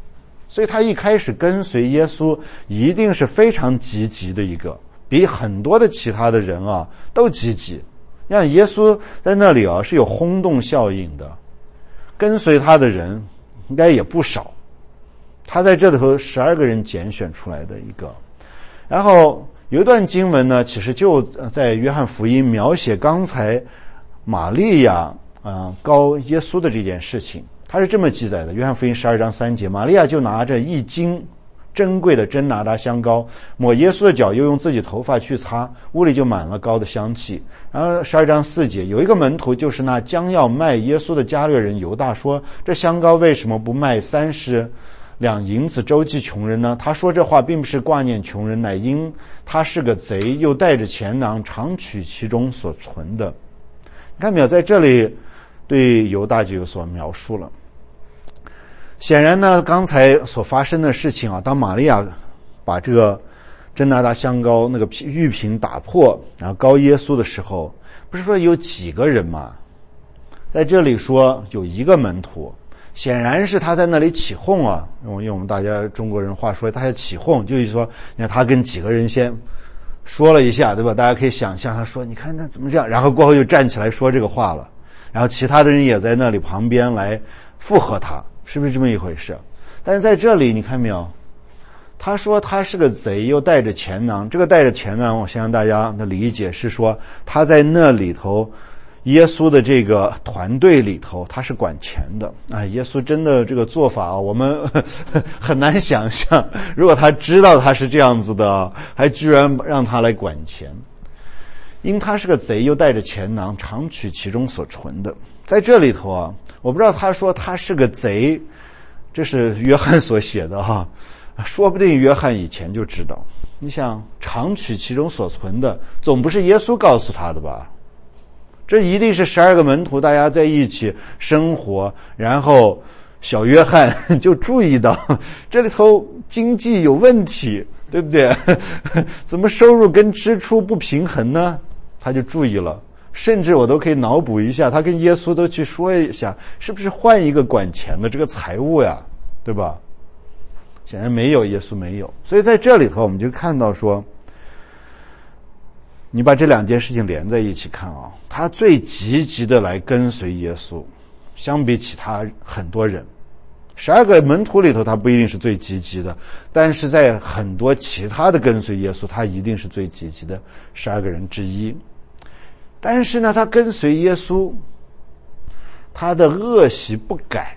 所以他一开始跟随耶稣一定是非常积极的一个，比很多的其他的人啊都积极。像耶稣在那里啊是有轰动效应的，跟随他的人应该也不少。他在这里头十二个人拣选出来的一个。然后有一段经文呢，其实就在约翰福音描写刚才玛利亚啊、呃、膏耶稣的这件事情。他是这么记载的，约翰福音十二章三节，玛利亚就拿着一斤珍贵的真拿达香膏，抹耶稣的脚，又用自己头发去擦，屋里就满了膏的香气。然后十二章四节，有一个门徒，就是那将要卖耶稣的加略人犹大，说这香膏为什么不卖三十两银子周济穷人呢？他说这话并不是挂念穷人，乃因他是个贼，又带着钱囊，常取其中所存的。你看没有，在这里对犹大就有所描述了。显然呢，刚才所发生的事情啊，当玛利亚把这个真拿达香膏那个玉瓶打破，然后膏耶稣的时候，不是说有几个人吗？在这里说有一个门徒，显然是他在那里起哄啊，用用我们大家中国人话说，他在起哄，就是说，你看他跟几个人先说了一下，对吧？大家可以想象，他说，你看那怎么这样？然后过后又站起来说这个话了，然后其他的人也在那里旁边来附和他。是不是这么一回事？但是在这里你看没有，他说他是个贼，又带着钱囊。这个带着钱囊，我相信大家的理解是说，他在那里头耶稣的这个团队里头，他是管钱的。哎，耶稣真的这个做法啊，我们呵呵很难想象，如果他知道他是这样子的，还居然让他来管钱。因他是个贼，又带着钱囊，常取其中所存的。在这里头啊，我不知道他说他是个贼，这是约翰所写的哈，说不定约翰以前就知道。你想，常取其中所存的，总不是耶稣告诉他的吧？这一定是十二个门徒大家在一起生活，然后小约翰就注意到这里头经济有问题，对不对？怎么收入跟支出不平衡呢？他就注意了。甚至我都可以脑补一下，他跟耶稣都去说一下，是不是换一个管钱的这个财务呀，对吧？显然没有，耶稣没有。所以在这里头我们就看到说，你把这两件事情连在一起看啊，他最积极的来跟随耶稣，相比其他很多人，十二个门徒里头他不一定是最积极的，但是在很多其他的跟随耶稣，他一定是最积极的十二个人之一。但是呢，他跟随耶稣，他的恶习不改。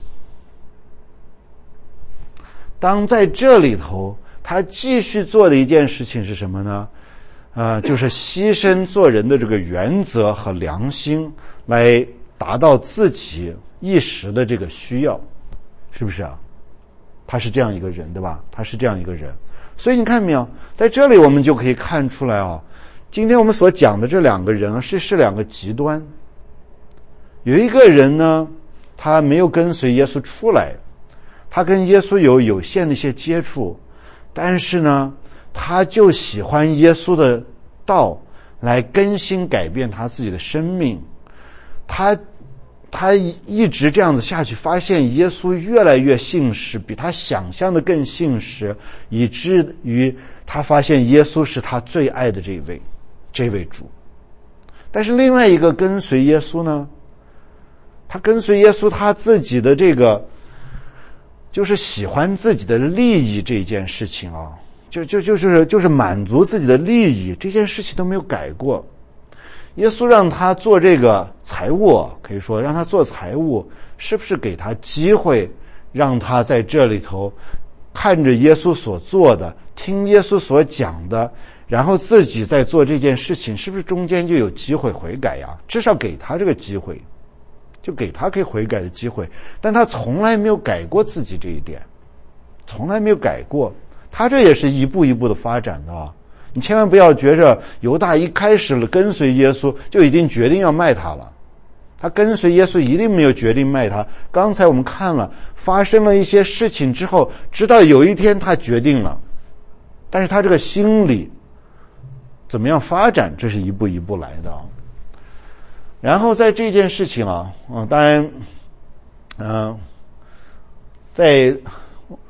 当在这里头，他继续做的一件事情是什么呢？呃，就是牺牲做人的这个原则和良心，来达到自己一时的这个需要，是不是啊？他是这样一个人，对吧？他是这样一个人。所以你看没有，在这里我们就可以看出来啊。今天我们所讲的这两个人是是两个极端。有一个人呢，他没有跟随耶稣出来，他跟耶稣有有限的一些接触，但是呢，他就喜欢耶稣的道来更新改变他自己的生命。他他一直这样子下去，发现耶稣越来越信实，比他想象的更信实，以至于他发现耶稣是他最爱的这位这位主。但是另外一个跟随耶稣呢，他跟随耶稣他自己的这个就是喜欢自己的利益这件事情啊，就就就是就是满足自己的利益这件事情都没有改过。耶稣让他做这个财务，可以说让他做财务，是不是给他机会让他在这里头看着耶稣所做的，听耶稣所讲的，然后自己在做这件事情，是不是中间就有机会悔改呀？至少给他这个机会，就给他可以悔改的机会。但他从来没有改过自己这一点，从来没有改过。他这也是一步一步的发展的啊。你千万不要觉着犹大一开始跟随耶稣就已经决定要卖他了，他跟随耶稣一定没有决定卖他。刚才我们看了发生了一些事情之后，直到有一天他决定了，但是他这个心理怎么样发展，这是一步一步来的啊。然后在这件事情啊，嗯，当然，嗯、呃，在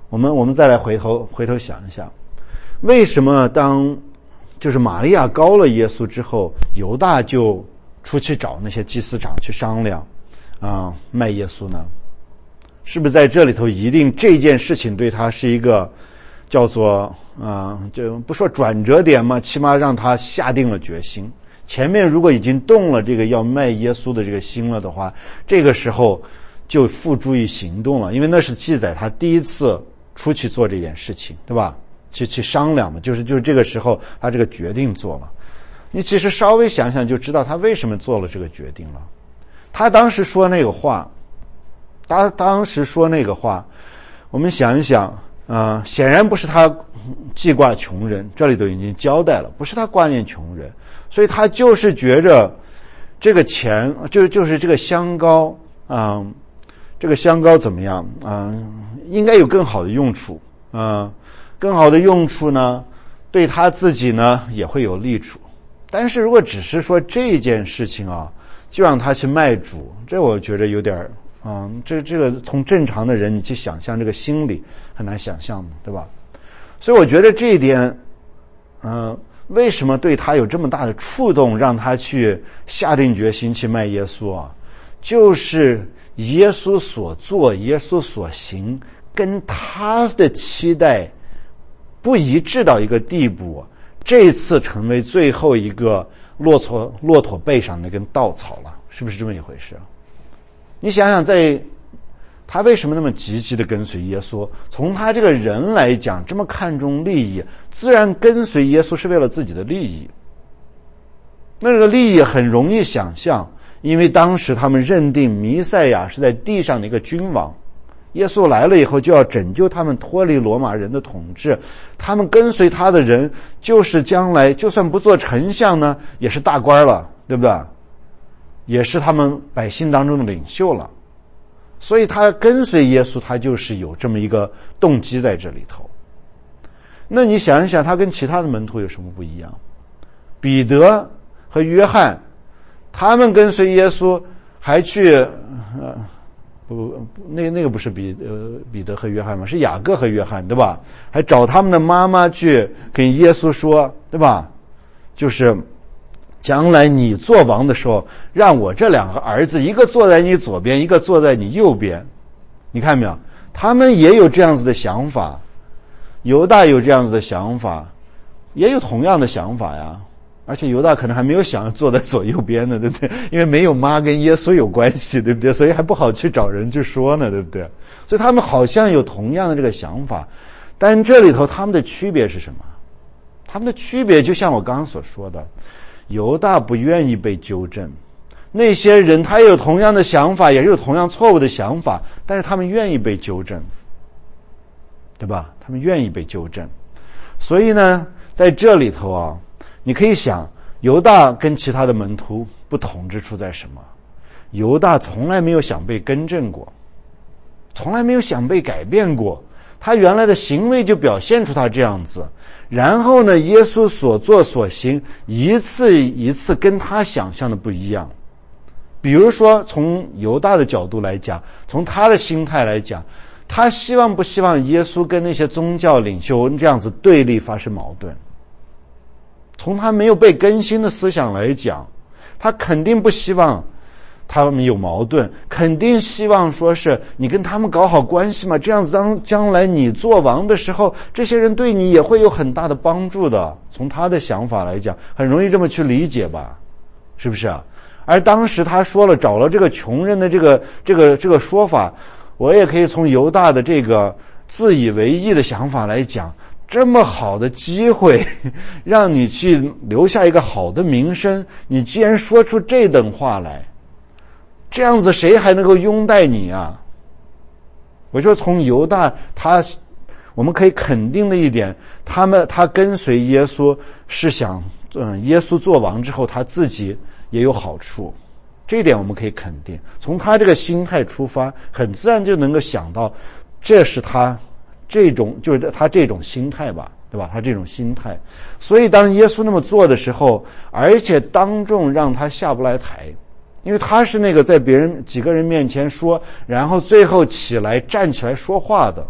我们我们再来回头回头想一想，为什么当就是玛利亚高了耶稣之后，犹大就出去找那些祭司长去商量啊、呃、卖耶稣呢？是不是在这里头一定这件事情对他是一个叫做啊、呃、就不说转折点嘛，起码让他下定了决心。前面如果已经动了这个要卖耶稣的这个心了的话，这个时候就付诸于行动了，因为那是记载他第一次出去做这件事情，对吧？去去商量嘛，就是就是这个时候他这个决定做了。你其实稍微想想就知道他为什么做了这个决定了。他当时说那个话，他当时说那个话，我们想一想，呃，显然不是他记挂穷人，这里都已经交代了，不是他挂念穷人，所以他就是觉着这个钱，就就是这个香膏，嗯，这个香膏怎么样？嗯，应该有更好的用处，嗯，更好的用处呢，对他自己呢也会有利处。但是如果只是说这件事情啊，就让他去卖主，这我觉得有点，嗯，这这个从正常的人你去想象这个心理很难想象的，对吧？所以我觉得这一点，嗯、呃，为什么对他有这么大的触动，让他去下定决心去卖耶稣啊？就是耶稣所做，耶稣所行，跟他的期待不一致到一个地步，这次成为最后一个骆驼骆驼背上那根稻草了，是不是这么一回事？你想想，在他为什么那么积极的跟随耶稣？从他这个人来讲，这么看重利益，自然跟随耶稣是为了自己的利益。那这个利益很容易想象，因为当时他们认定弥赛亚是在地上的一个君王，耶稣来了以后就要拯救他们脱离罗马人的统治，他们跟随他的人就是将来就算不做丞相呢，也是大官了，对不对？也是他们百姓当中的领袖了。所以他跟随耶稣，他就是有这么一个动机在这里头。那你想一想，他跟其他的门徒有什么不一样？彼得和约翰，他们跟随耶稣还去呃不那那个不是彼呃彼得和约翰吗？是雅各和约翰，对吧？还找他们的妈妈去跟耶稣说，对吧？就是将来你做王的时候，让我这两个儿子，一个坐在你左边，一个坐在你右边。你看没有？他们也有这样子的想法，犹大有这样子的想法，也有同样的想法呀。而且犹大可能还没有想坐在左右边呢，对不对？因为没有妈跟耶稣有关系，对不对？所以还不好去找人去说呢，对不对？所以他们好像有同样的这个想法，但这里头他们的区别是什么？他们的区别就像我刚刚所说的，犹大不愿意被纠正，那些人他有同样的想法，也有同样错误的想法，但是他们愿意被纠正，对吧？他们愿意被纠正。所以呢，在这里头啊，你可以想，犹大跟其他的门徒不同之处在什么？犹大从来没有想被更正过，从来没有想被改变过，他原来的行为就表现出他这样子。然后呢，耶稣所做所行一次一次跟他想象的不一样。比如说从犹大的角度来讲，从他的心态来讲，他希望不希望耶稣跟那些宗教领袖这样子对立发生矛盾？从他没有被更新的思想来讲，他肯定不希望他们有矛盾，肯定希望说是你跟他们搞好关系嘛，这样子当将来你做王的时候，这些人对你也会有很大的帮助的。从他的想法来讲，很容易这么去理解吧，是不是啊？而当时他说了找了这个穷人的这个这个这个说法，我也可以从犹大的这个自以为意的想法来讲，这么好的机会让你去留下一个好的名声，你既然说出这等话来，这样子谁还能够拥戴你啊？我说从犹大他，我们可以肯定的一点，他们他跟随耶稣是想，嗯，耶稣做王之后他自己也有好处，这一点我们可以肯定。从他这个心态出发，很自然就能够想到，这是他这种就是他这种心态吧，对吧？他这种心态，所以当耶稣那么做的时候，而且当众让他下不来台。因为他是那个在别人几个人面前说，然后最后起来站起来说话的，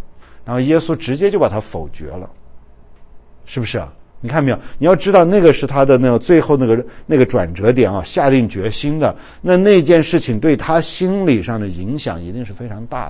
然后耶稣直接就把他否决了，是不是啊？你看没有？你要知道那个是他的那个最后那个那个转折点啊，下定决心的，那那件事情对他心理上的影响一定是非常大的。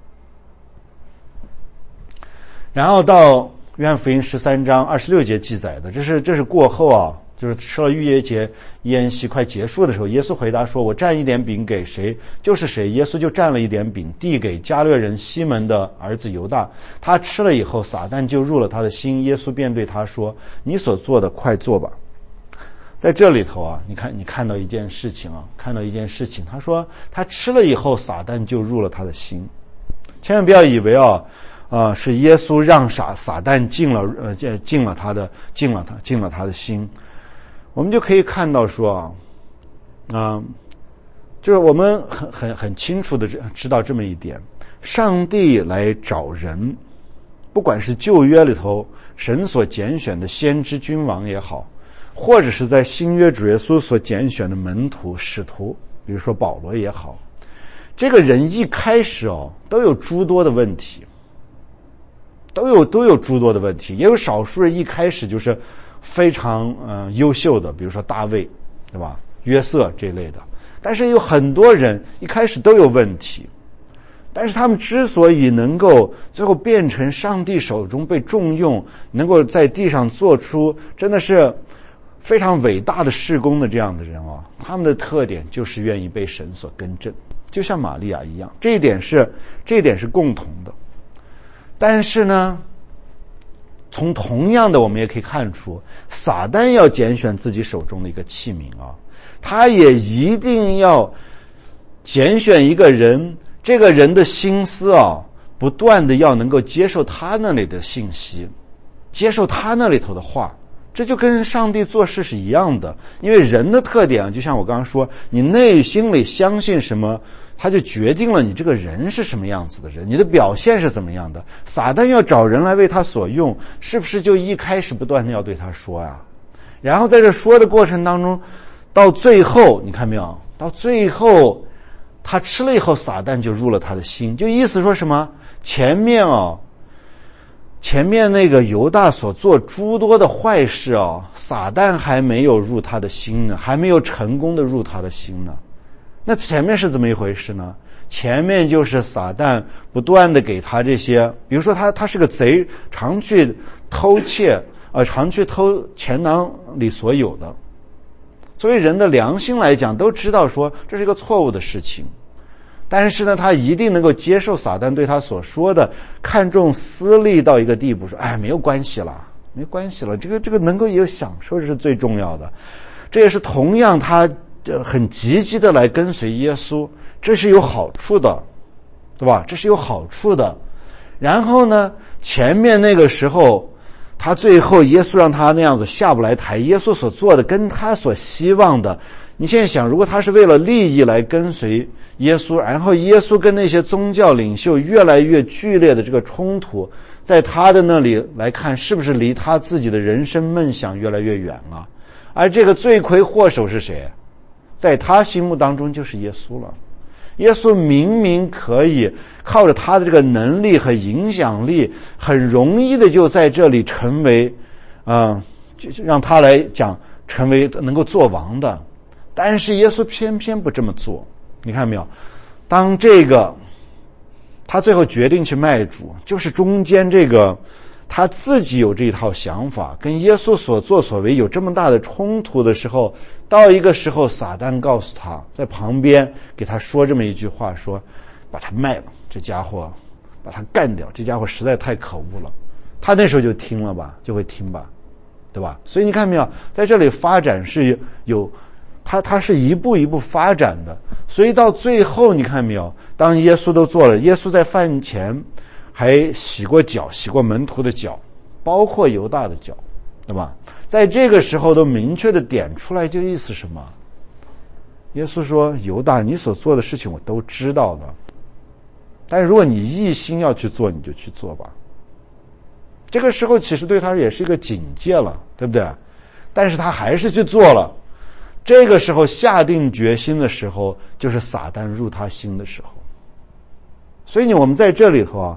然后到约翰福音十三章二十六节记载的，这是这是过后啊，就是吃了逾越节宴席快结束的时候，耶稣回答说：“我蘸一点饼给谁，就是谁。”耶稣就蘸了一点饼，递给加略人西门的儿子犹大。他吃了以后，撒旦就入了他的心。耶稣便对他说：“你所做的，快做吧。”在这里头啊，你看你看到一件事情啊，看到一件事情。他说他吃了以后，撒旦就入了他的心。千万不要以为啊。啊、呃，是耶稣让撒撒旦进了呃进了他的进了他进了他的心，我们就可以看到说啊，啊、呃，就是我们很很很清楚的知道这么一点，上帝来找人，不管是旧约里头神所拣选的先知君王也好，或者是在新约主耶稣所拣选的门徒使徒，比如说保罗也好，这个人一开始哦都有诸多的问题。都有都有诸多的问题，也有少数人一开始就是非常呃优秀的，比如说大卫，对吧？约瑟这类的。但是有很多人一开始都有问题，但是他们之所以能够最后变成上帝手中被重用，能够在地上做出真的是非常伟大的事工的这样的人啊，他们的特点就是愿意被神所更正，就像玛利亚一样，这一点是这一点是共同的。但是呢，从同样的我们也可以看出，撒旦要拣选自己手中的一个器皿啊，他也一定要拣选一个人，这个人的心思啊，不断的要能够接受他那里的信息，接受他那里头的话，这就跟上帝做事是一样的。因为人的特点，就像我刚刚说，你内心里相信什么，他就决定了你这个人是什么样子的人，你的表现是怎么样的。撒旦要找人来为他所用，是不是就一开始不断的要对他说啊？然后在这说的过程当中，到最后你看没有，到最后他吃了以后，撒旦就入了他的心，就意思说什么，前面哦前面那个犹大所做诸多的坏事哦，撒旦还没有入他的心呢，还没有成功的入他的心呢。那前面是怎么一回事呢？前面就是撒旦不断的给他这些，比如说他他是个贼，常去偷窃，呃，常去偷钱囊里所有的。作为人的良心来讲，都知道说这是一个错误的事情。但是呢，他一定能够接受撒旦对他所说的，看重私利到一个地步，说哎，没有关系了，没关系了，这个这个能够有享受是最重要的。这也是同样他很积极的来跟随耶稣，这是有好处的，对吧？这是有好处的。然后呢，前面那个时候他最后耶稣让他那样子下不来台，耶稣所做的跟他所希望的，你现在想，如果他是为了利益来跟随耶稣，然后耶稣跟那些宗教领袖越来越剧烈的这个冲突，在他的那里来看，是不是离他自己的人生梦想越来越远了？而这个罪魁祸首是谁？在他心目当中就是耶稣了。耶稣明明可以靠着他的这个能力和影响力，很容易的就在这里成为啊、呃，就让他来讲成为能够做王的。但是耶稣偏偏不这么做，你看没有？当这个他最后决定去卖主，就是中间这个他自己有这一套想法，跟耶稣所作所为有这么大的冲突的时候，到一个时候撒旦告诉他，在旁边给他说这么一句话，说把他卖了，这家伙把他干掉，这家伙实在太可恶了。他那时候就听了吧，就会听吧，对吧？所以你看没有，在这里发展是有他他是一步一步发展的。所以到最后你看没有，当耶稣都做了，耶稣在饭前还洗过脚，洗过门徒的脚，包括犹大的脚，对吧？在这个时候都明确的点出来，就意思什么？耶稣说，犹大，你所做的事情我都知道的，但是如果你一心要去做，你就去做吧。这个时候其实对他也是一个警戒了，对不对？但是他还是去做了。这个时候下定决心的时候，就是撒旦入他心的时候。所以我们在这里头啊，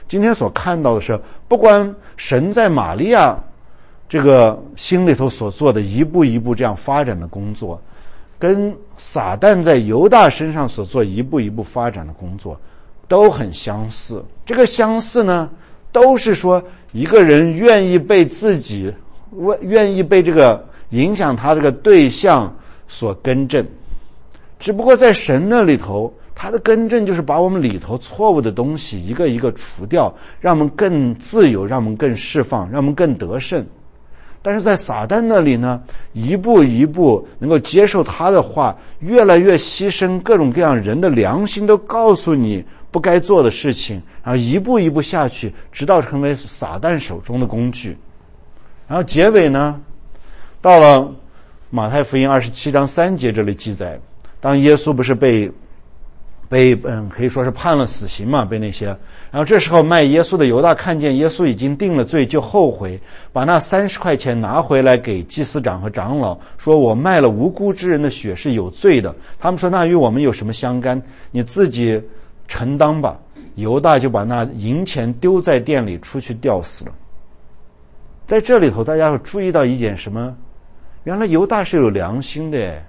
今天所看到的是，不管神在玛利亚这个心里头所做的一步一步这样发展的工作，跟撒旦在犹大身上所做一步一步发展的工作都很相似。这个相似呢，都是说一个人愿意被自己愿意被这个影响他这个对象所更正。只不过在神那里头，他的更正就是把我们里头错误的东西一个一个除掉，让我们更自由，让我们更释放，让我们更得胜。但是在撒旦那里呢，一步一步能够接受他的话，越来越牺牲各种各样人的良心都告诉你不该做的事情，然后一步一步下去，直到成为撒旦手中的工具。然后结尾呢，到了马太福音二十七章三节这里记载，当耶稣不是被被嗯可以说是判了死刑嘛，被那些，然后这时候卖耶稣的犹大看见耶稣已经定了罪，就后悔，把那三十块钱拿回来给祭司长和长老，说我卖了无辜之人的血是有罪的。他们说那与我们有什么相干？你自己承担吧。犹大就把那银钱丢在店里，出去吊死了。在这里头大家要注意到一点什么？原来犹大是有良心的耶。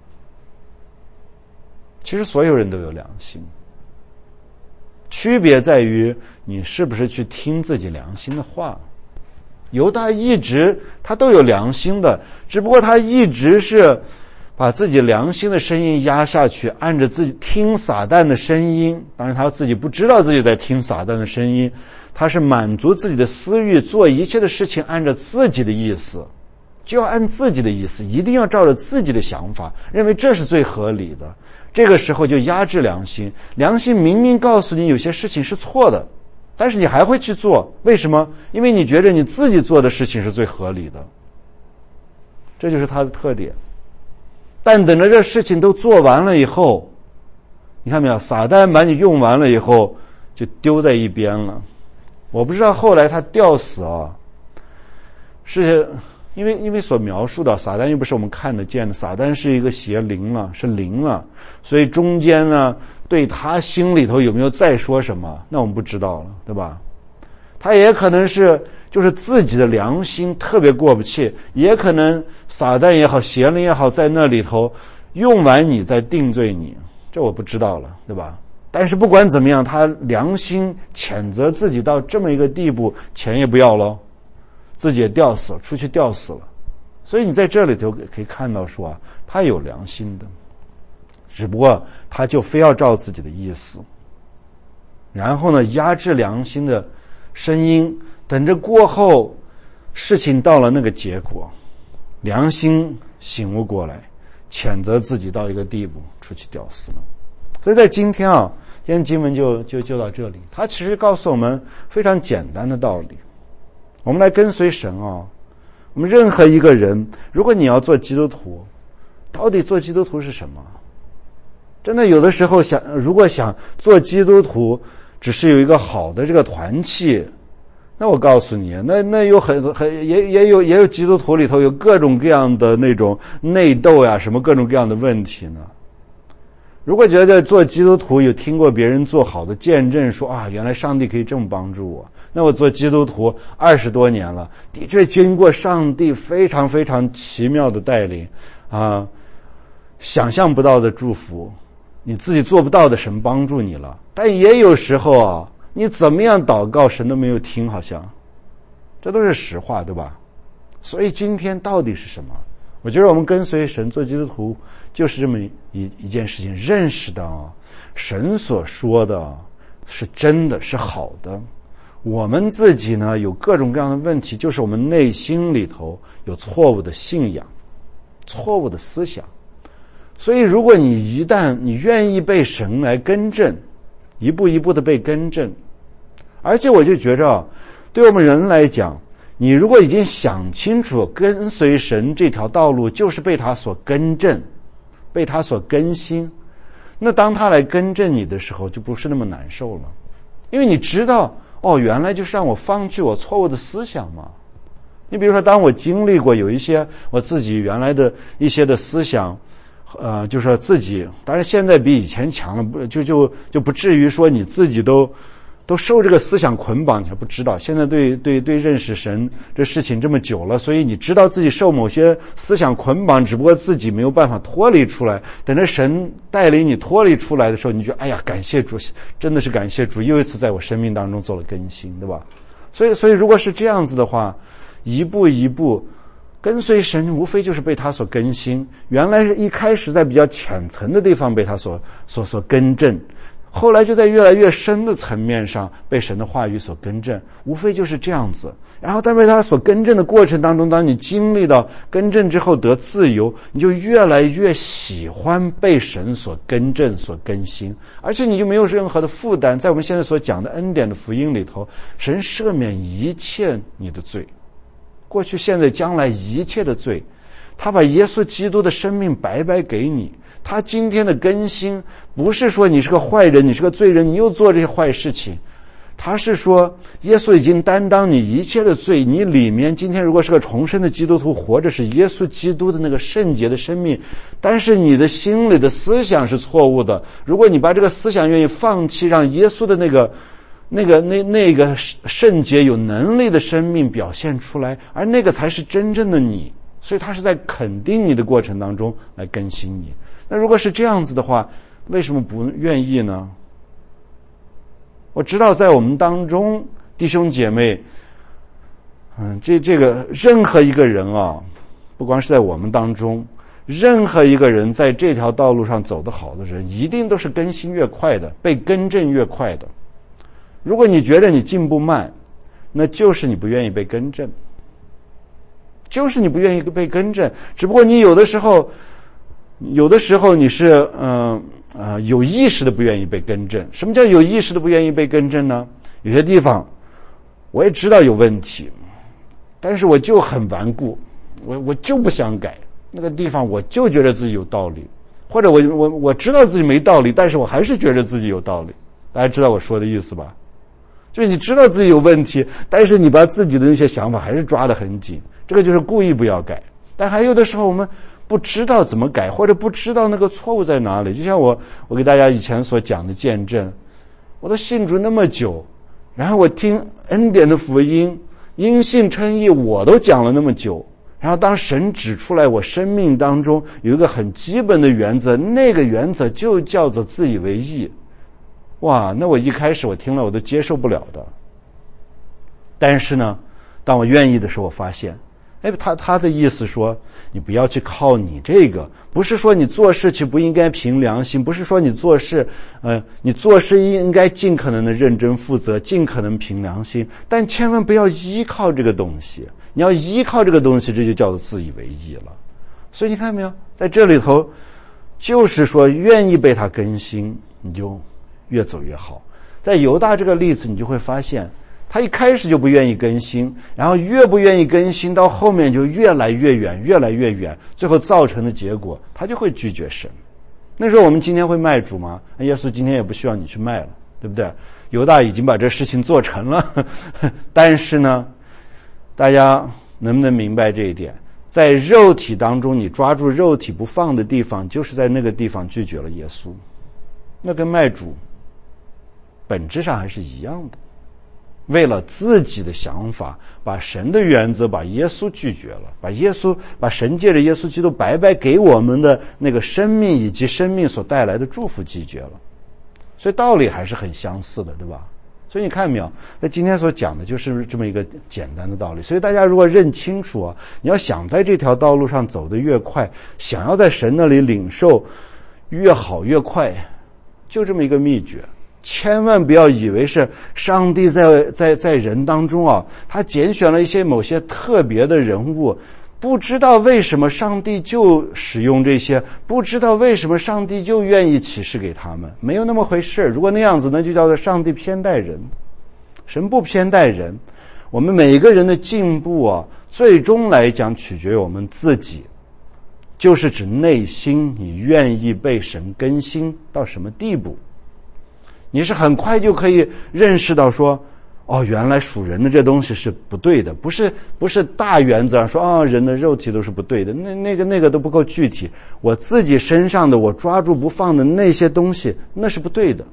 其实所有人都有良心，区别在于你是不是去听自己良心的话。犹大一直他都有良心的，只不过他一直是把自己良心的声音压下去，按着自己听撒旦的声音。当然他自己不知道自己在听撒旦的声音，他是满足自己的私欲，做一切的事情按照自己的意思，就要按自己的意思，一定要照着自己的想法，认为这是最合理的。这个时候就压制良心，良心明明告诉你有些事情是错的，但是你还会去做，为什么？因为你觉得你自己做的事情是最合理的，这就是他的特点。但等着这事情都做完了以后，你看没有，撒旦把你用完了以后就丢在一边了。我不知道后来他吊死啊，是因为因为所描述的撒旦又不是我们看得见的，撒旦是一个邪灵了，是灵了，所以中间呢对他心里头有没有再说什么，那我们不知道了，对吧？他也可能是就是自己的良心特别过不去，也可能撒旦也好，邪灵也好，在那里头用完你再定罪你，这我不知道了，对吧？但是不管怎么样，他良心谴责自己到这么一个地步，钱也不要了，自己也吊死了，出去吊死了。所以你在这里头可以看到说啊，他有良心的，只不过他就非要照自己的意思，然后呢压制良心的声音，等着过后事情到了那个结果，良心醒悟过来，谴责自己到一个地步，出去吊死了。所以在今天啊，今天经文就就就到这里，它其实告诉我们非常简单的道理。我们来跟随神啊！我们任何一个人，如果你要做基督徒，到底做基督徒是什么？真的有的时候想，如果想做基督徒，只是有一个好的这个团契，那我告诉你，那那有很很也也有也有基督徒里头有各种各样的那种内斗呀，什么各种各样的问题呢？如果觉得做基督徒有听过别人做好的见证，说啊，原来上帝可以这么帮助我，那我做基督徒二十多年了，的确经过上帝非常非常奇妙的带领啊，想象不到的祝福，你自己做不到的神帮助你了。但也有时候啊，你怎么样祷告神都没有听，好像这都是实话，对吧？所以今天到底是什么？我觉得我们跟随神做基督徒就是这么一一件事情，认识到神所说的是真的，是好的。我们自己呢有各种各样的问题，就是我们内心里头有错误的信仰，错误的思想。所以如果你一旦你愿意被神来更正，一步一步的被更正，而且我就觉着对我们人来讲，你如果已经想清楚跟随神这条道路就是被他所更正，被他所更新，那当他来更正你的时候就不是那么难受了。因为你知道，哦，原来就是让我放弃我错误的思想嘛。你比如说当我经历过有一些我自己原来的一些的思想，呃，就是自己当然现在比以前强了，不就就就不至于说你自己都都受这个思想捆绑，你还不知道。现在对对对认识神这事情这么久了，所以你知道自己受某些思想捆绑，只不过自己没有办法脱离出来。等着神带领你脱离出来的时候，你就哎呀，感谢主，真的是感谢主，又一次在我生命当中做了更新，对吧？所以所以如果是这样子的话，一步一步跟随神，无非就是被他所更新。原来一开始在比较浅层的地方被他所所所更正，后来就在越来越深的层面上被神的话语所更正，无非就是这样子。然后在被他所更正的过程当中，当你经历到更正之后得自由，你就越来越喜欢被神所更正所更新，而且你就没有任何的负担。在我们现在所讲的恩典的福音里头，神赦免一切你的罪，过去现在将来一切的罪，他把耶稣基督的生命白白给你。他今天的更新不是说你是个坏人，你是个罪人，你又做这些坏事情，他是说耶稣已经担当你一切的罪，你里面今天如果是个重生的基督徒，活着是耶稣基督的那个圣洁的生命，但是你的心里的思想是错误的。如果你把这个思想愿意放弃，让耶稣的那个那个那那个圣洁有能力的生命表现出来，而那个才是真正的你，所以他是在肯定你的过程当中来更新你。那如果是这样子的话，为什么不愿意呢？我知道在我们当中弟兄姐妹，嗯，这这个任何一个人啊，不光是在我们当中，任何一个人在这条道路上走得好的人，一定都是更新越快的，被更正越快的。如果你觉得你进步慢，那就是你不愿意被更正，就是你不愿意被更正。只不过你有的时候有的时候你是嗯呃, 呃有意识的不愿意被更正。什么叫有意识的不愿意被更正呢？有些地方我也知道有问题，但是我就很顽固，我我就不想改。那个地方我就觉得自己有道理，或者我我我知道自己没道理，但是我还是觉得自己有道理。大家知道我说的意思吧？就是你知道自己有问题，但是你把自己的那些想法还是抓得很紧，这个就是故意不要改。但还有的时候我们不知道怎么改，或者不知道那个错误在哪里。就像我我给大家以前所讲的见证，我都信主那么久，然后我听恩典的福音，因信称义我都讲了那么久，然后当神指出来我生命当中有一个很基本的原则，那个原则就叫做自以为义。哇，那我一开始我听了我都接受不了的。但是呢，当我愿意的时候，我发现哎，他他的意思说，你不要去靠你这个，不是说你做事情不应该凭良心，不是说你做事，呃，你做事应该尽可能的认真负责，尽可能凭良心，但千万不要依靠这个东西。你要依靠这个东西，这就叫做自以为意了。所以你看没有，在这里头，就是说愿意被他更新，你就越走越好。在犹大这个例子，你就会发现，他一开始就不愿意更新，然后越不愿意更新，到后面就越来越远，越来越远，最后造成的结果，他就会拒绝神。那时候我们今天会卖主吗？耶稣今天也不需要你去卖了，对不对？犹大已经把这事情做成了，但是呢，大家能不能明白这一点？在肉体当中，你抓住肉体不放的地方，就是在那个地方拒绝了耶稣。那跟卖主本质上还是一样的。为了自己的想法，把神的原则，把耶稣拒绝了，把耶稣，把神借着耶稣基督白白给我们的那个生命以及生命所带来的祝福拒绝了。所以道理还是很相似的，对吧？所以你看没有，在今天所讲的就是这么一个简单的道理。所以大家如果认清楚啊，你要想在这条道路上走得越快，想要在神那里领受越好越快，就这么一个秘诀。千万不要以为是上帝在在在人当中啊，他拣选了一些某些特别的人物，不知道为什么上帝就使用这些，不知道为什么上帝就愿意启示给他们，没有那么回事。如果那样子，那就叫做上帝偏待人。神不偏待人，我们每个人的进步啊，最终来讲取决于我们自己，就是指内心你愿意被神更新到什么地步。你是很快就可以认识到说，哦，原来属人的这东西是不对的，不是不是大原则上说啊、哦，人的肉体都是不对的，那那个那个都不够具体。我自己身上的我抓住不放的那些东西，那是不对的。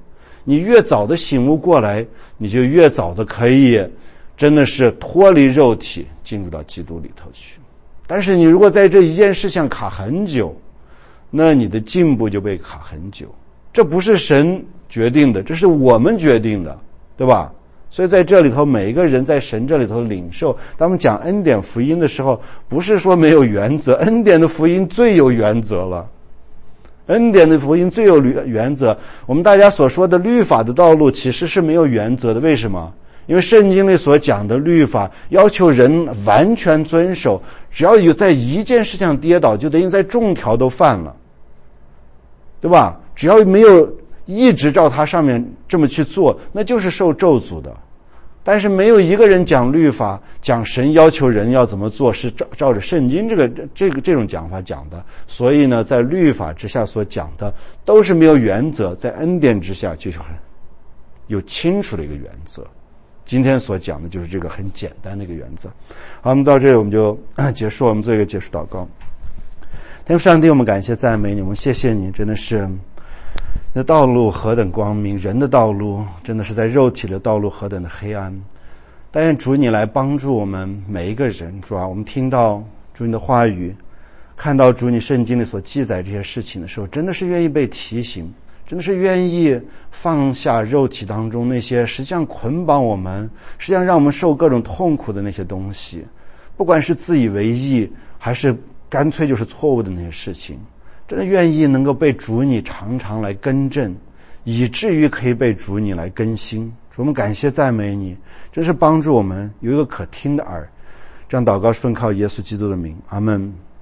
你越早的醒悟过来，你就越早的可以真的是脱离肉体进入到基督里头去。但是你如果在这一件事上卡很久，那你的进步就被卡很久。这不是神决定的，这是我们决定的，对吧？所以在这里头，每一个人在神这里头领受，当我们讲恩典福音的时候，不是说没有原则，恩典的福音最有原则了。恩典的福音最有原则。我们大家所说的律法的道路其实是没有原则的。为什么？因为圣经里所讲的律法要求人完全遵守，只要有在一件事上跌倒，就等于在众条都犯了，对吧？只要没有一直照它上面这么去做，那就是受咒诅的。但是没有一个人讲律法，讲神要求人要怎么做，是照照着圣经这个这个这种讲法讲的。所以呢，在律法之下所讲的都是没有原则，在恩典之下就是很有清楚的一个原则。今天所讲的就是这个很简单的一个原则。好，我们到这里我们就结束，我们做一个结束祷告。天父上帝，我们感谢赞美你，我们谢谢你，真的是你的道路何等光明，人的道路真的是在肉体的道路何等的黑暗。但愿主你来帮助我们每一个人，主啊，我们听到主你的话语，看到主你圣经里所记载这些事情的时候，真的是愿意被提醒，真的是愿意放下肉体当中那些实际上捆绑我们，实际上让我们受各种痛苦的那些东西，不管是自以为意还是干脆就是错误的那些事情，真的愿意能够被主你常常来更正，以至于可以被主你来更新。主，我们感谢赞美你，真是帮助我们有一个可听的耳。这样祷告是奉靠耶稣基督的名，阿们。